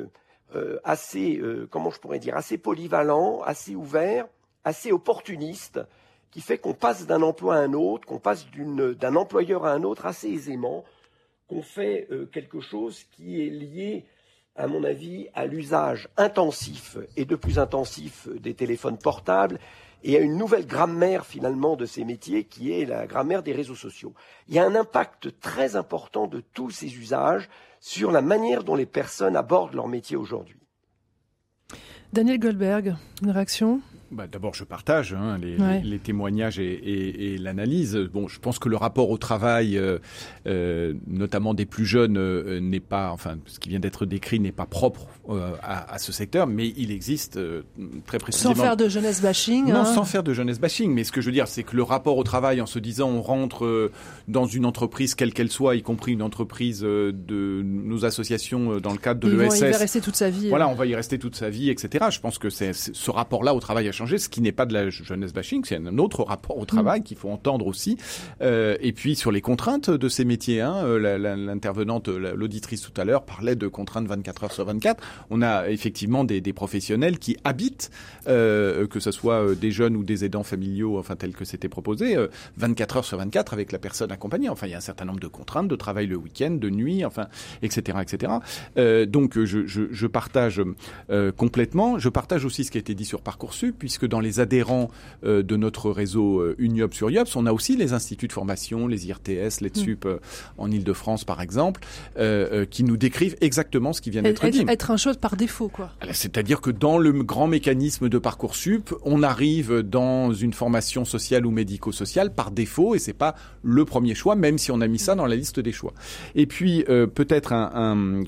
Speaker 6: assez polyvalent, assez ouvert, assez opportuniste, qui fait qu'on passe d'un emploi à un autre, qu'on passe d'un employeur à un autre assez aisément, qu'on fait quelque chose qui est lié, à mon avis, à l'usage intensif et de plus intensif des téléphones portables et à une nouvelle grammaire finalement de ces métiers qui est la grammaire des réseaux sociaux. Il y a un impact très important de tous ces usages sur la manière dont les personnes abordent leur métier aujourd'hui.
Speaker 2: Daniel Goldberg, une réaction ?
Speaker 5: D'abord, je partage les témoignages et l'analyse. Bon, je pense que le rapport au travail, notamment des plus jeunes, n'est pas, enfin, ce qui vient d'être décrit n'est pas propre à ce secteur, mais il existe très précisément.
Speaker 2: Sans faire de jeunesse bashing.
Speaker 5: Non, sans faire de jeunesse bashing. Mais ce que je veux dire, c'est que le rapport au travail, en se disant on rentre dans une entreprise quelle qu'elle soit, y compris une entreprise de nos associations dans le cadre de l'ESS.
Speaker 2: Il va y rester toute sa vie.
Speaker 5: Voilà, on va y rester toute sa vie, etc. Je pense que c'est ce rapport-là au travail a changé. Ce qui n'est pas de la jeunesse bashing, c'est un autre rapport au travail qu'il faut entendre aussi. Et puis sur les contraintes de ces métiers, l'intervenante, l'auditrice tout à l'heure parlait de contraintes 24 heures sur 24. On a effectivement des professionnels qui habitent, que ce soit des jeunes ou des aidants familiaux, enfin tel que c'était proposé, 24 heures sur 24 avec la personne accompagnée. Enfin, il y a un certain nombre de contraintes de travail le week-end, de nuit, enfin, etc., etc. Donc je partage complètement. Je partage aussi ce qui a été dit sur Parcoursup, puisque dans les adhérents de notre réseau Uniops sur Iops, on a aussi les instituts de formation, les IRTS, l'EDSUP en Ile-de-France par exemple, qui nous décrivent exactement ce qui vient d'être dit.
Speaker 2: Être un choix par défaut, quoi.
Speaker 5: C'est-à-dire que dans le grand mécanisme de Parcoursup, on arrive dans une formation sociale ou médico-sociale par défaut, et c'est pas le premier choix, même si on a mis ça dans la liste des choix. Et puis peut-être un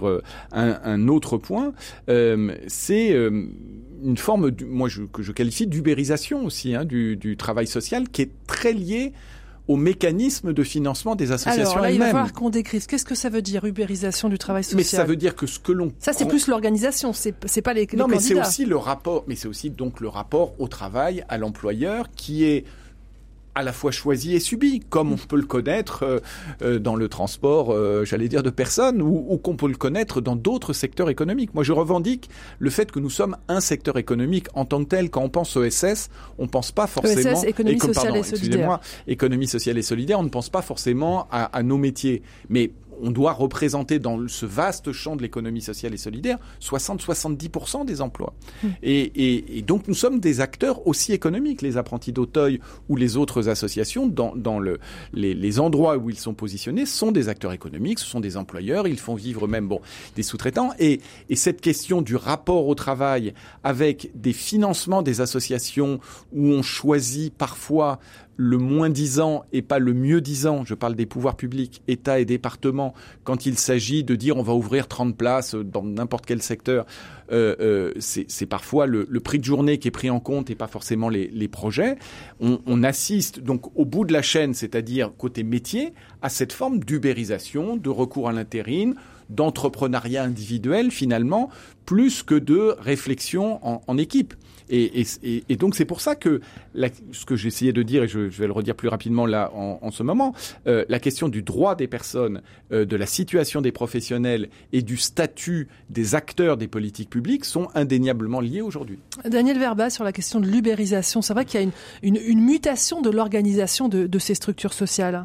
Speaker 5: autre point, c'est une forme, que je qualifie d'ubérisation aussi, du travail social, qui est très lié au mécanisme de financement des associations
Speaker 2: Alors là,
Speaker 5: elles-mêmes.
Speaker 2: Il va falloir qu'on décrive. Qu'est-ce que ça veut dire, ubérisation du travail social ?
Speaker 5: Mais ça veut dire que ce que l'on...
Speaker 2: Ça, c'est plus l'organisation, c'est pas les candidats.
Speaker 5: Non, mais c'est aussi le rapport, donc le rapport au travail, à l'employeur, qui est à la fois choisi et subi, comme on peut le connaître dans le transport, j'allais dire de personnes, ou qu'on peut le connaître dans d'autres secteurs économiques. Moi, je revendique le fait que nous sommes un secteur économique en tant que tel. Quand on pense ESS, on ne pense pas forcément...
Speaker 2: ESS, économie sociale et solidaire.
Speaker 5: Économie sociale et solidaire, on ne pense pas forcément à nos métiers. Mais on doit représenter dans ce vaste champ de l'économie sociale et solidaire 60-70% des emplois. Et donc nous sommes des acteurs aussi économiques, les apprentis d'Auteuil ou les autres associations, dans les endroits où ils sont positionnés, sont des acteurs économiques, ce sont des employeurs, ils font vivre même des sous-traitants. Et cette question du rapport au travail avec des financements des associations où on choisit parfois le moins-disant et pas le mieux-disant, je parle des pouvoirs publics, État et départements, quand il s'agit de dire on va ouvrir 30 places dans n'importe quel secteur, c'est parfois le prix de journée qui est pris en compte et pas forcément les projets. On assiste donc au bout de la chaîne, c'est-à-dire côté métier, à cette forme d'ubérisation, de recours à l'intérim, d'entrepreneuriat individuel finalement, plus que de réflexion en équipe. Et donc c'est pour ça que ce que j'essayais de dire, et je vais le redire plus rapidement là en ce moment, la question du droit des personnes, de la situation des professionnels et du statut des acteurs des politiques publiques sont indéniablement liés aujourd'hui.
Speaker 2: Daniel Verba, sur la question de l'ubérisation, c'est vrai qu'il y a une mutation de l'organisation de ces structures sociales.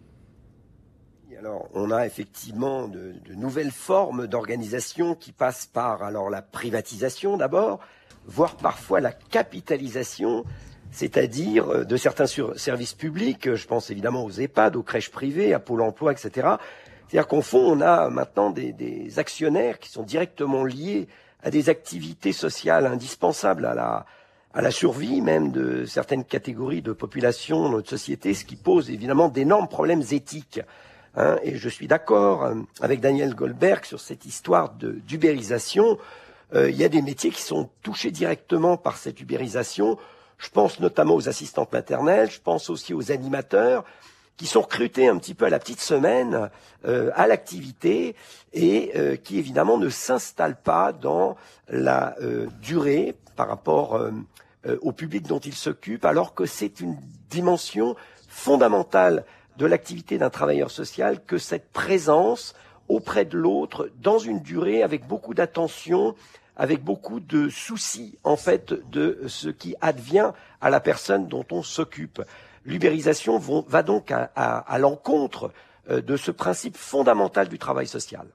Speaker 6: Alors, on a effectivement de nouvelles formes d'organisation qui passent par la privatisation d'abord, voire parfois la capitalisation, c'est-à-dire de certains services publics, je pense évidemment aux EHPAD, aux crèches privées, à Pôle emploi, etc. C'est-à-dire qu'au fond, on a maintenant des actionnaires qui sont directement liés à des activités sociales indispensables à la survie même de certaines catégories de population dans notre société, ce qui pose évidemment d'énormes problèmes éthiques. Et je suis d'accord avec Daniel Goldberg sur cette histoire d'ubérisation. Il y a des métiers qui sont touchés directement par cette ubérisation. Je pense notamment aux assistantes maternelles, je pense aussi aux animateurs qui sont recrutés un petit peu à la petite semaine à l'activité et qui évidemment ne s'installent pas dans la durée par rapport au public dont ils s'occupent, alors que c'est une dimension fondamentale de l'activité d'un travailleur social que cette présence auprès de l'autre dans une durée avec beaucoup d'attention, avec beaucoup de soucis en fait de ce qui advient à la personne dont on s'occupe. L'ubérisation va donc à l'encontre de ce principe fondamental du travail social.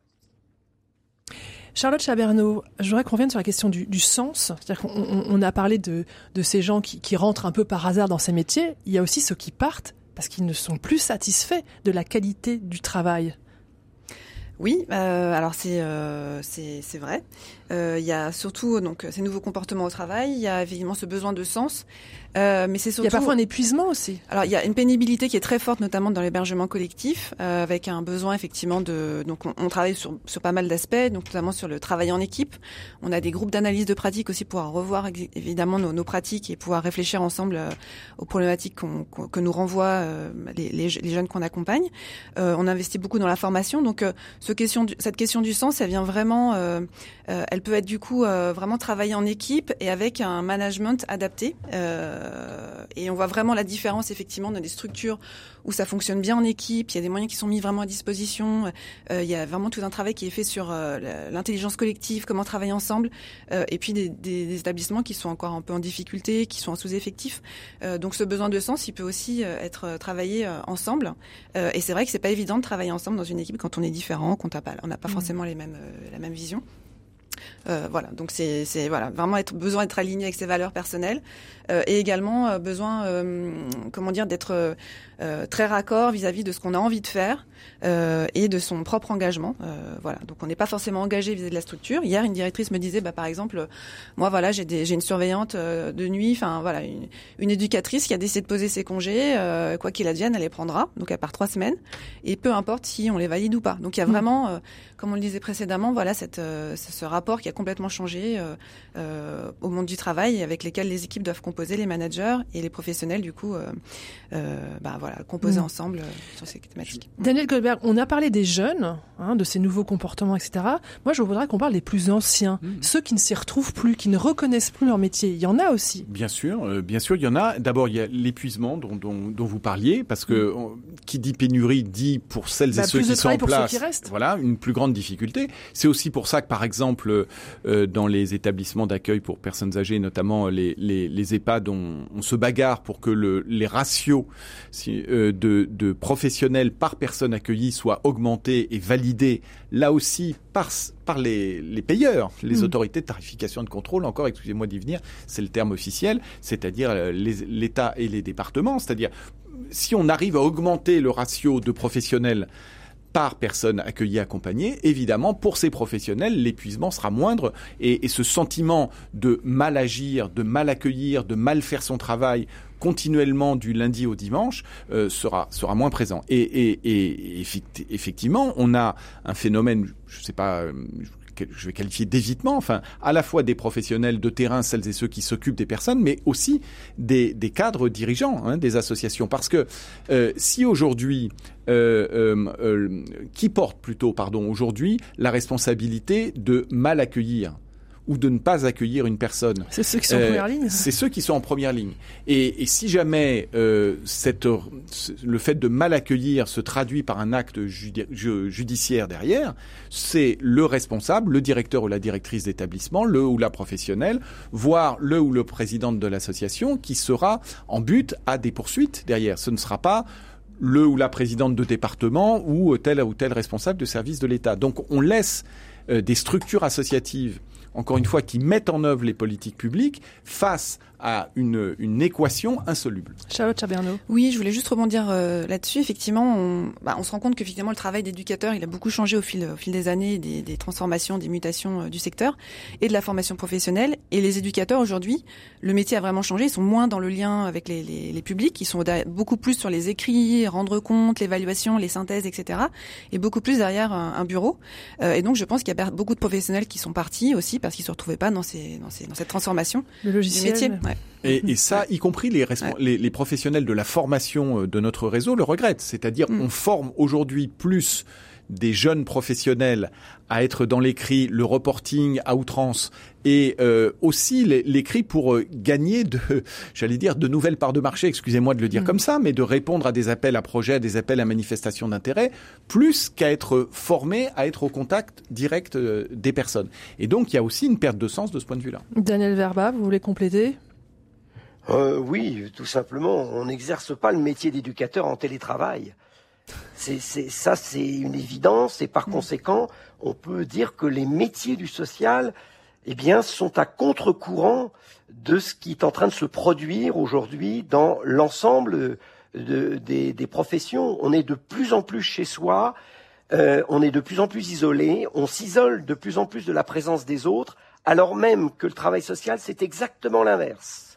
Speaker 2: Charlotte Chabernaud, je voudrais qu'on revienne sur la question du sens. C'est-à-dire qu'on a parlé de ces gens qui rentrent un peu par hasard dans ces métiers. Il y a aussi ceux qui partent parce qu'ils ne sont plus satisfaits de la qualité du travail.
Speaker 4: Oui, alors c'est vrai. Il y a surtout donc ces nouveaux comportements au travail. Il y a évidemment ce besoin de sens, mais c'est surtout.
Speaker 2: Il y a parfois un épuisement aussi.
Speaker 4: Alors il y a une pénibilité qui est très forte, notamment dans l'hébergement collectif, avec un besoin effectivement de. Donc on travaille sur pas mal d'aspects, donc notamment sur le travail en équipe. On a des groupes d'analyse de pratiques aussi pour revoir évidemment nos pratiques et pouvoir réfléchir ensemble aux problématiques que nous renvoient les jeunes qu'on accompagne. On investit beaucoup dans la formation, donc cette question du sens, elle vient vraiment. Elle peut être du coup vraiment travailler en équipe et avec un management adapté. Et on voit vraiment la différence effectivement dans des structures où ça fonctionne bien en équipe, il y a des moyens qui sont mis vraiment à disposition, il y a vraiment tout un travail qui est fait sur l'intelligence collective, comment travailler ensemble, et puis des établissements qui sont encore un peu en difficulté, qui sont en sous-effectif. Donc ce besoin de sens, il peut aussi être travaillé ensemble. Et c'est vrai que c'est pas évident de travailler ensemble dans une équipe quand on est différent, on n'a pas forcément la même vision. Voilà, donc c'est voilà vraiment besoin d'être aligné avec ses valeurs personnelles et également besoin d'être très raccord vis-à-vis de ce qu'on a envie de faire et de son propre engagement. Voilà, donc on n'est pas forcément engagé vis-à-vis de la structure. Hier, une directrice me disait, par exemple, moi voilà, j'ai une surveillante de nuit, enfin voilà, une éducatrice qui a décidé de poser ses congés, quoi qu'il advienne, elle les prendra. Donc elle part 3 semaines et peu importe si on les valide ou pas. Donc il y a vraiment, comme on le disait précédemment, voilà ce rapport qui a complètement changé au monde du travail et avec lesquels les équipes doivent composer, les managers et les professionnels du coup composer ensemble sur ces thématiques.
Speaker 2: Daniel Goldberg, on a parlé des jeunes, de ces nouveaux comportements, etc. Moi, je voudrais qu'on parle des plus anciens, ceux qui ne s'y retrouvent plus, qui ne reconnaissent plus leur métier. Il y en a aussi.
Speaker 5: Bien sûr, il y en a. D'abord, il y a l'épuisement dont vous parliez, parce que qui dit pénurie dit pour celles et ceux qui sont en place, voilà, une plus grande difficulté. C'est aussi pour ça que, par exemple, dans les établissements d'accueil pour personnes âgées, notamment les EHPAD, on se bagarre pour que les ratios de professionnels par personne accueillie soient augmentés et validés, là aussi par les payeurs, les autorités de tarification et de contrôle, encore, excusez-moi d'y venir, c'est le terme officiel, c'est-à-dire l'État et les départements. C'est-à-dire, si on arrive à augmenter le ratio de professionnels par personne accueillie, accompagnée, évidemment, pour ces professionnels, l'épuisement sera moindre et ce sentiment de mal agir, de mal accueillir, de mal faire son travail continuellement du lundi au dimanche sera moins présent. Et effectivement, on a un phénomène, je sais pas, je vais qualifier d'évitement, enfin, à la fois des professionnels de terrain, celles et ceux qui s'occupent des personnes, mais aussi des cadres dirigeants des associations. Parce que si aujourd'hui, qui porte plutôt, aujourd'hui, la responsabilité de mal accueillir ou de ne pas accueillir une personne.
Speaker 2: C'est ceux qui sont en première ligne.
Speaker 5: C'est ceux qui sont en première ligne. Et si jamais le fait de mal accueillir se traduit par un acte judiciaire derrière, c'est le responsable, le directeur ou la directrice d'établissement, le ou la professionnelle, voire le ou le président de l'association qui sera en but à des poursuites derrière. Ce ne sera pas le ou la présidente de département ou tel responsable de service de l'État. Donc on laisse des structures associatives, encore une fois, qui mettent en œuvre les politiques publiques face à une équation insoluble.
Speaker 2: Charlotte Chabernaud.
Speaker 4: Oui, je voulais juste rebondir là-dessus. Effectivement, on se rend compte que finalement le travail d'éducateur, il a beaucoup changé au fil des années, des transformations, des mutations du secteur et de la formation professionnelle. Et les éducateurs aujourd'hui, le métier a vraiment changé. Ils sont moins dans le lien avec les publics. Ils sont beaucoup plus sur les écrits, rendre compte, l'évaluation, les synthèses, etc. Et beaucoup plus derrière un bureau. Et donc, je pense qu'il y a beaucoup de professionnels qui sont partis aussi parce qu'ils se retrouvaient pas dans cette transformation
Speaker 2: le logiciel,
Speaker 4: du métier. Ouais.
Speaker 5: Et ça, y compris les professionnels de la formation de notre réseau le regrettent. C'est-à-dire, on forme aujourd'hui plus des jeunes professionnels à être dans l'écrit, le reporting à outrance et aussi l'écrit pour gagner de nouvelles parts de marché, excusez-moi de le dire comme ça, mais de répondre à des appels à projets, à des appels à manifestation d'intérêt, plus qu'à être formé, à être au contact direct des personnes. Et donc, il y a aussi une perte de sens de ce point de vue-là.
Speaker 2: Daniel Verba, vous voulez compléter ?
Speaker 6: Oui, tout simplement, on n'exerce pas le métier d'éducateur en télétravail. C'est une évidence et par conséquent, on peut dire que les métiers du social, sont à contre-courant de ce qui est en train de se produire aujourd'hui dans l'ensemble des professions. On est de plus en plus chez soi. on est de plus en plus isolé, on s'isole de plus en plus de la présence des autres, alors même que le travail social, c'est exactement l'inverse.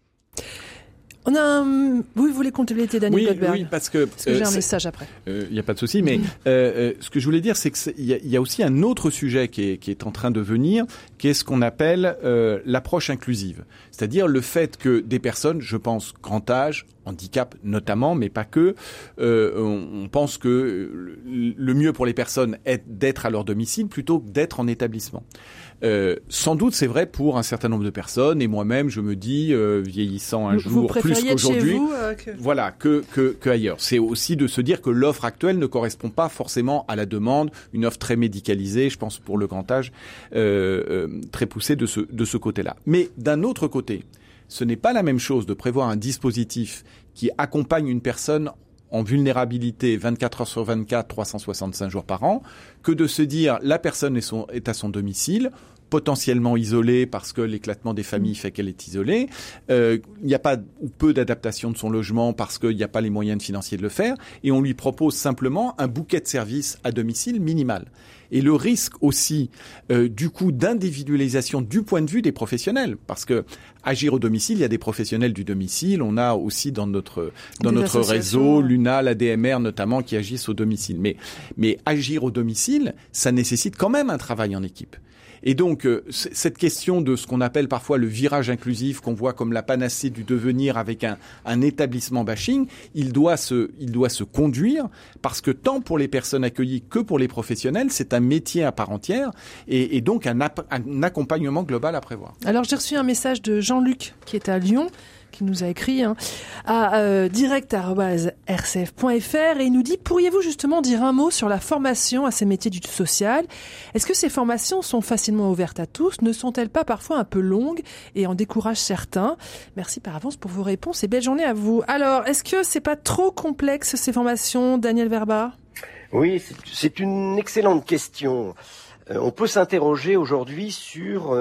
Speaker 2: On a vous voulez compléter, Daniel Goldberg?
Speaker 5: Oui, parce que
Speaker 2: j'ai un message après.
Speaker 5: Il y a pas de souci, mais ce que je voulais dire, c'est que il y a aussi un autre sujet qui est en train de venir, qui est ce qu'on appelle l'approche inclusive, c'est-à-dire le fait que des personnes, je pense, grand âge, handicap notamment, mais pas que, on pense que le mieux pour les personnes est d'être à leur domicile plutôt que d'être en établissement. Sans doute, c'est vrai pour un certain nombre de personnes, et moi-même, je me dis, vieillissant un jour plus qu'aujourd'hui, voilà, que ailleurs. C'est aussi de se dire que l'offre actuelle ne correspond pas forcément à la demande, une offre très médicalisée, je pense pour le grand âge, très poussée de ce côté-là. Mais d'un autre côté, ce n'est pas la même chose de prévoir un dispositif qui accompagne une personne en vulnérabilité 24 heures sur 24, 365 jours par an, que de se dire la personne est à son domicile, potentiellement isolée parce que l'éclatement des familles fait qu'elle est isolée. Il n'y a pas ou peu d'adaptation de son logement parce qu'il n'y a pas les moyens financiers de le faire. Et on lui propose simplement un bouquet de services à domicile minimal. Et le risque aussi, du coup, d'individualisation du point de vue des professionnels. Parce que agir au domicile, il y a des professionnels du domicile. On a aussi dans notre réseau, l'UNA, la DMR notamment, qui agissent au domicile. Mais agir au domicile, ça nécessite quand même un travail en équipe. Et donc, cette question de ce qu'on appelle parfois le virage inclusif, qu'on voit comme la panacée du devenir avec un établissement bashing, il doit se conduire parce que tant pour les personnes accueillies que pour les professionnels, c'est un métier à part entière et donc un accompagnement global à prévoir.
Speaker 2: Alors, j'ai reçu un message de Jean-Luc qui est à Lyon, qui nous a écrit à direct@rcf.fr et il nous dit: pourriez-vous justement dire un mot sur la formation à ces métiers du social? Est-ce que ces formations sont facilement ouvertes à tous? Ne sont-elles pas parfois un peu longues et en découragent certains? Merci par avance pour vos réponses et belle journée à vous. Alors, est-ce que c'est pas trop complexe ces formations, Daniel Werba?
Speaker 6: Oui, c'est une excellente question. On peut s'interroger aujourd'hui sur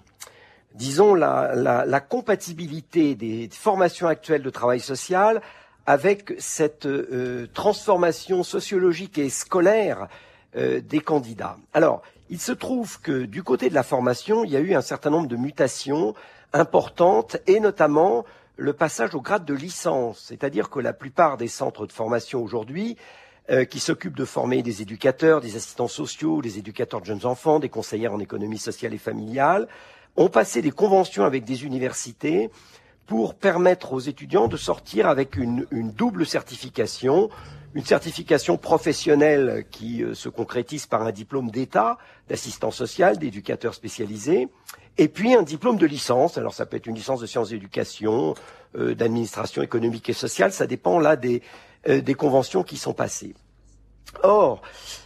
Speaker 6: disons la compatibilité des formations actuelles de travail social avec cette transformation sociologique et scolaire des candidats. Alors, il se trouve que du côté de la formation, il y a eu un certain nombre de mutations importantes et notamment le passage au grade de licence, c'est-à-dire que la plupart des centres de formation aujourd'hui qui s'occupent de former des éducateurs, des assistants sociaux, des éducateurs de jeunes enfants, des conseillères en économie sociale et familiale, ont passé des conventions avec des universités pour permettre aux étudiants de sortir avec une double certification, une certification professionnelle qui se concrétise par un diplôme d'État, d'assistant social, d'éducateur spécialisé, et puis un diplôme de licence. Alors ça peut être une licence de sciences d'éducation, d'administration économique et sociale, ça dépend là des conventions qui sont passées. Or,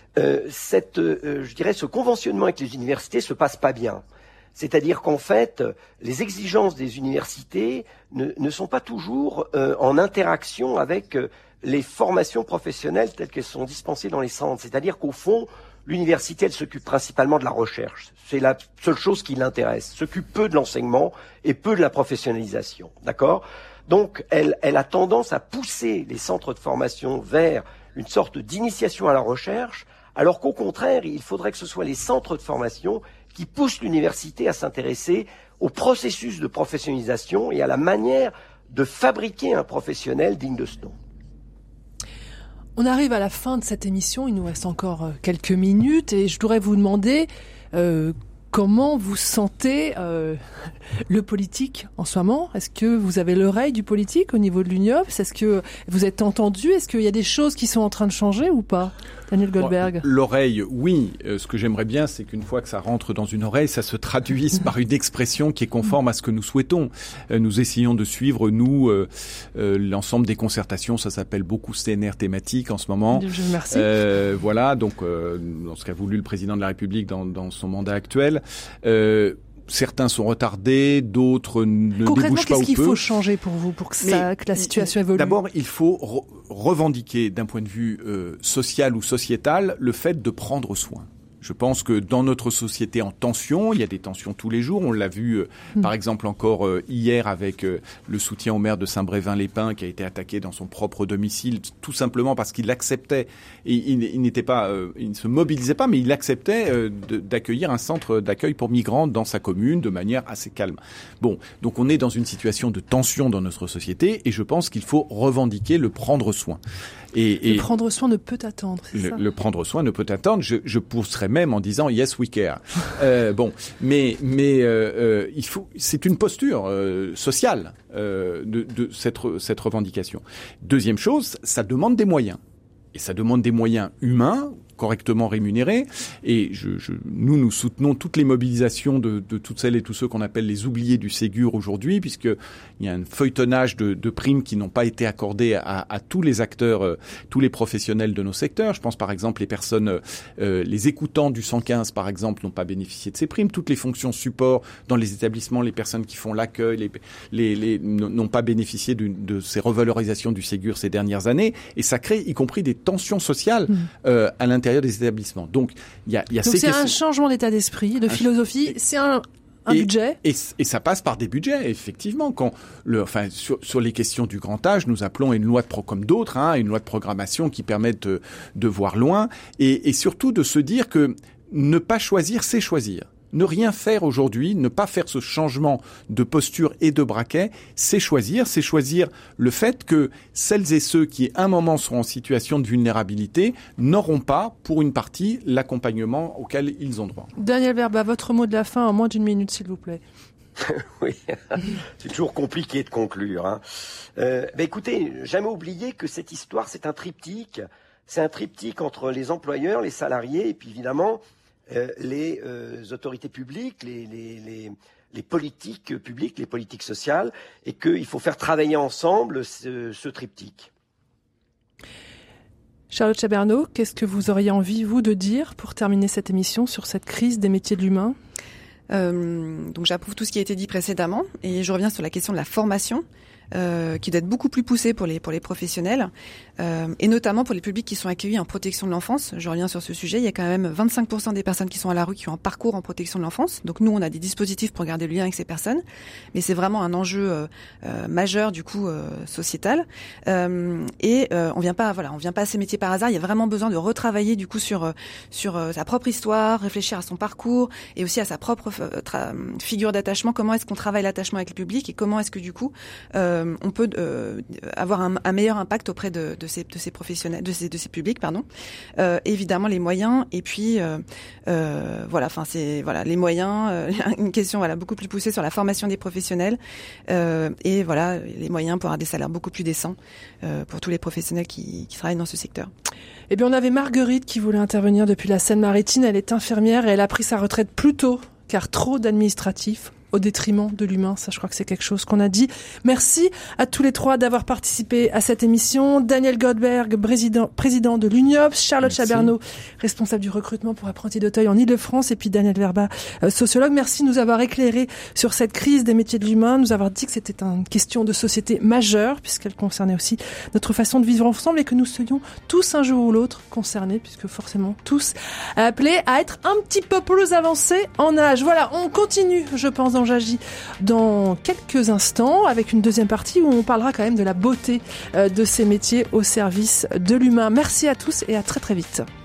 Speaker 6: je dirais ce conventionnement avec les universités se passe pas bien. C'est-à-dire qu'en fait, les exigences des universités ne sont pas toujours en interaction avec les formations professionnelles telles qu'elles sont dispensées dans les centres. C'est-à-dire qu'au fond, l'université, elle s'occupe principalement de la recherche. C'est la seule chose qui l'intéresse. S'occupe peu de l'enseignement et peu de la professionnalisation. D'accord ? Donc, elle a tendance à pousser les centres de formation vers une sorte d'initiation à la recherche, alors qu'au contraire, il faudrait que ce soit les centres de formation qui poussent l'université à s'intéresser au processus de professionnalisation et à la manière de fabriquer un professionnel digne de ce nom.
Speaker 2: On arrive à la fin de cette émission, il nous reste encore quelques minutes et je voudrais vous demander comment vous sentez le politique en ce moment. Est-ce que vous avez l'oreille du politique au niveau de l'UNIOPS? Est-ce que vous êtes entendu? Est-ce qu'il y a des choses qui sont en train de changer ou pas? Daniel Goldberg.
Speaker 5: L'oreille, oui. Ce que j'aimerais bien, c'est qu'une fois que ça rentre dans une oreille, ça se traduise par une expression qui est conforme à ce que nous souhaitons. Nous essayons de suivre, nous, l'ensemble des concertations. Ça s'appelle beaucoup CNR thématique en ce moment.
Speaker 2: Merci.
Speaker 5: Voilà, donc dans ce qu'a voulu le président de la République dans son mandat actuel. Certains sont retardés, d'autres ne débouchent pas ou peu.
Speaker 2: Concrètement, qu'est-ce qu'il faut changer pour vous, pour que la situation évolue?
Speaker 5: D'abord, il faut revendiquer d'un point de vue social ou sociétal le fait de prendre soin. Je pense que dans notre société en tension, il y a des tensions tous les jours. On l'a vu, par exemple, encore hier avec le soutien au maire de Saint-Brévin-les-Pins qui a été attaqué dans son propre domicile, tout simplement parce qu'il acceptait, et il n'était pas, il ne se mobilisait pas, mais il acceptait d'accueillir un centre d'accueil pour migrants dans sa commune de manière assez calme. Bon, donc on est dans une situation de tension dans notre société, et je pense qu'il faut revendiquer le prendre soin.
Speaker 2: Le prendre soin ne peut attendre, c'est ça ?
Speaker 5: Le prendre soin ne peut attendre. Je pousserais même en disant yes we care. Mais il faut. C'est une posture sociale de cette revendication. Deuxième chose, ça demande des moyens, et ça demande des moyens humains correctement rémunérés. Et nous soutenons toutes les mobilisations de toutes celles et tous ceux qu'on appelle les oubliés du Ségur aujourd'hui, puisque il y a un feuilletonnage de primes qui n'ont pas été accordées à tous les acteurs, tous les professionnels de nos secteurs. Je pense par exemple les personnes, les écoutants du 115 par exemple n'ont pas bénéficié de ces primes. Toutes les fonctions support dans les établissements, les personnes qui font l'accueil, n'ont pas bénéficié de ces revalorisations du Ségur ces dernières années. Et ça crée y compris des tensions sociales à l'intérieur des établissements. Donc, il y a
Speaker 2: donc c'est un changement d'état d'esprit, de philosophie. C'est un budget.
Speaker 5: Et ça passe par des budgets, effectivement. Sur les questions du grand âge, nous appelons une loi comme d'autres, une loi de programmation qui permette de voir loin et surtout de se dire que ne pas choisir, c'est choisir. Ne rien faire aujourd'hui, ne pas faire ce changement de posture et de braquet, c'est choisir le fait que celles et ceux qui, à un moment, seront en situation de vulnérabilité, n'auront pas, pour une partie, l'accompagnement auquel ils ont droit.
Speaker 2: Daniel Verba, votre mot de la fin en moins d'1 minute, s'il vous plaît.
Speaker 6: Oui, c'est toujours compliqué de conclure. Écoutez, jamais oublier que cette histoire, c'est un triptyque. C'est un triptyque entre les employeurs, les salariés, et puis évidemment les autorités publiques, les politiques publiques, les politiques sociales, et qu'il faut faire travailler ensemble ce triptyque.
Speaker 2: Charlotte Chabernaud, qu'est-ce que vous auriez envie, vous, de dire pour terminer cette émission sur cette crise des métiers de l'humain ?
Speaker 4: Donc j'approuve tout ce qui a été dit précédemment, et je reviens sur la question de la formation. Qui doit être beaucoup plus poussée pour les professionnels et notamment pour les publics qui sont accueillis en protection de l'enfance. Je reviens sur ce sujet. Il y a quand même 25% des personnes qui sont à la rue qui ont un parcours en protection de l'enfance. Donc nous, on a des dispositifs pour garder le lien avec ces personnes, mais c'est vraiment un enjeu majeur du coup sociétal. On vient pas à ces métiers par hasard. Il y a vraiment besoin de retravailler du coup sur sa propre histoire, réfléchir à son parcours et aussi à sa propre figure d'attachement. Comment est-ce qu'on travaille l'attachement avec le public et comment est-ce que du coup on peut avoir un meilleur impact auprès de ces professionnels, de ces publics, pardon. Évidemment les moyens et puis les moyens. Une question beaucoup plus poussée sur la formation des professionnels et les moyens pour avoir des salaires beaucoup plus décents pour tous les professionnels qui travaillent dans ce secteur.
Speaker 2: Eh bien, on avait Marguerite qui voulait intervenir depuis la Seine-Maritime. Elle est infirmière et elle a pris sa retraite plus tôt car trop d'administratifs au détriment de l'humain. Ça, je crois que c'est quelque chose qu'on a dit. Merci à tous les trois d'avoir participé à cette émission. Daniel Goldberg, président de l'UNIOPS, Charlotte Chabernaud, responsable du recrutement pour apprentis d'Auteuil en Ile-de-France, et puis Daniel Verba, sociologue. Merci de nous avoir éclairé sur cette crise des métiers de l'humain, nous avoir dit que c'était une question de société majeure, puisqu'elle concernait aussi notre façon de vivre ensemble, et que nous serions tous un jour ou l'autre concernés, puisque forcément tous appelés à être un petit peu plus avancés en âge. Voilà, on continue, je pense, J'agis dans quelques instants avec une deuxième partie où on parlera quand même de la beauté de ces métiers au service de l'humain. Merci à tous et à très très vite.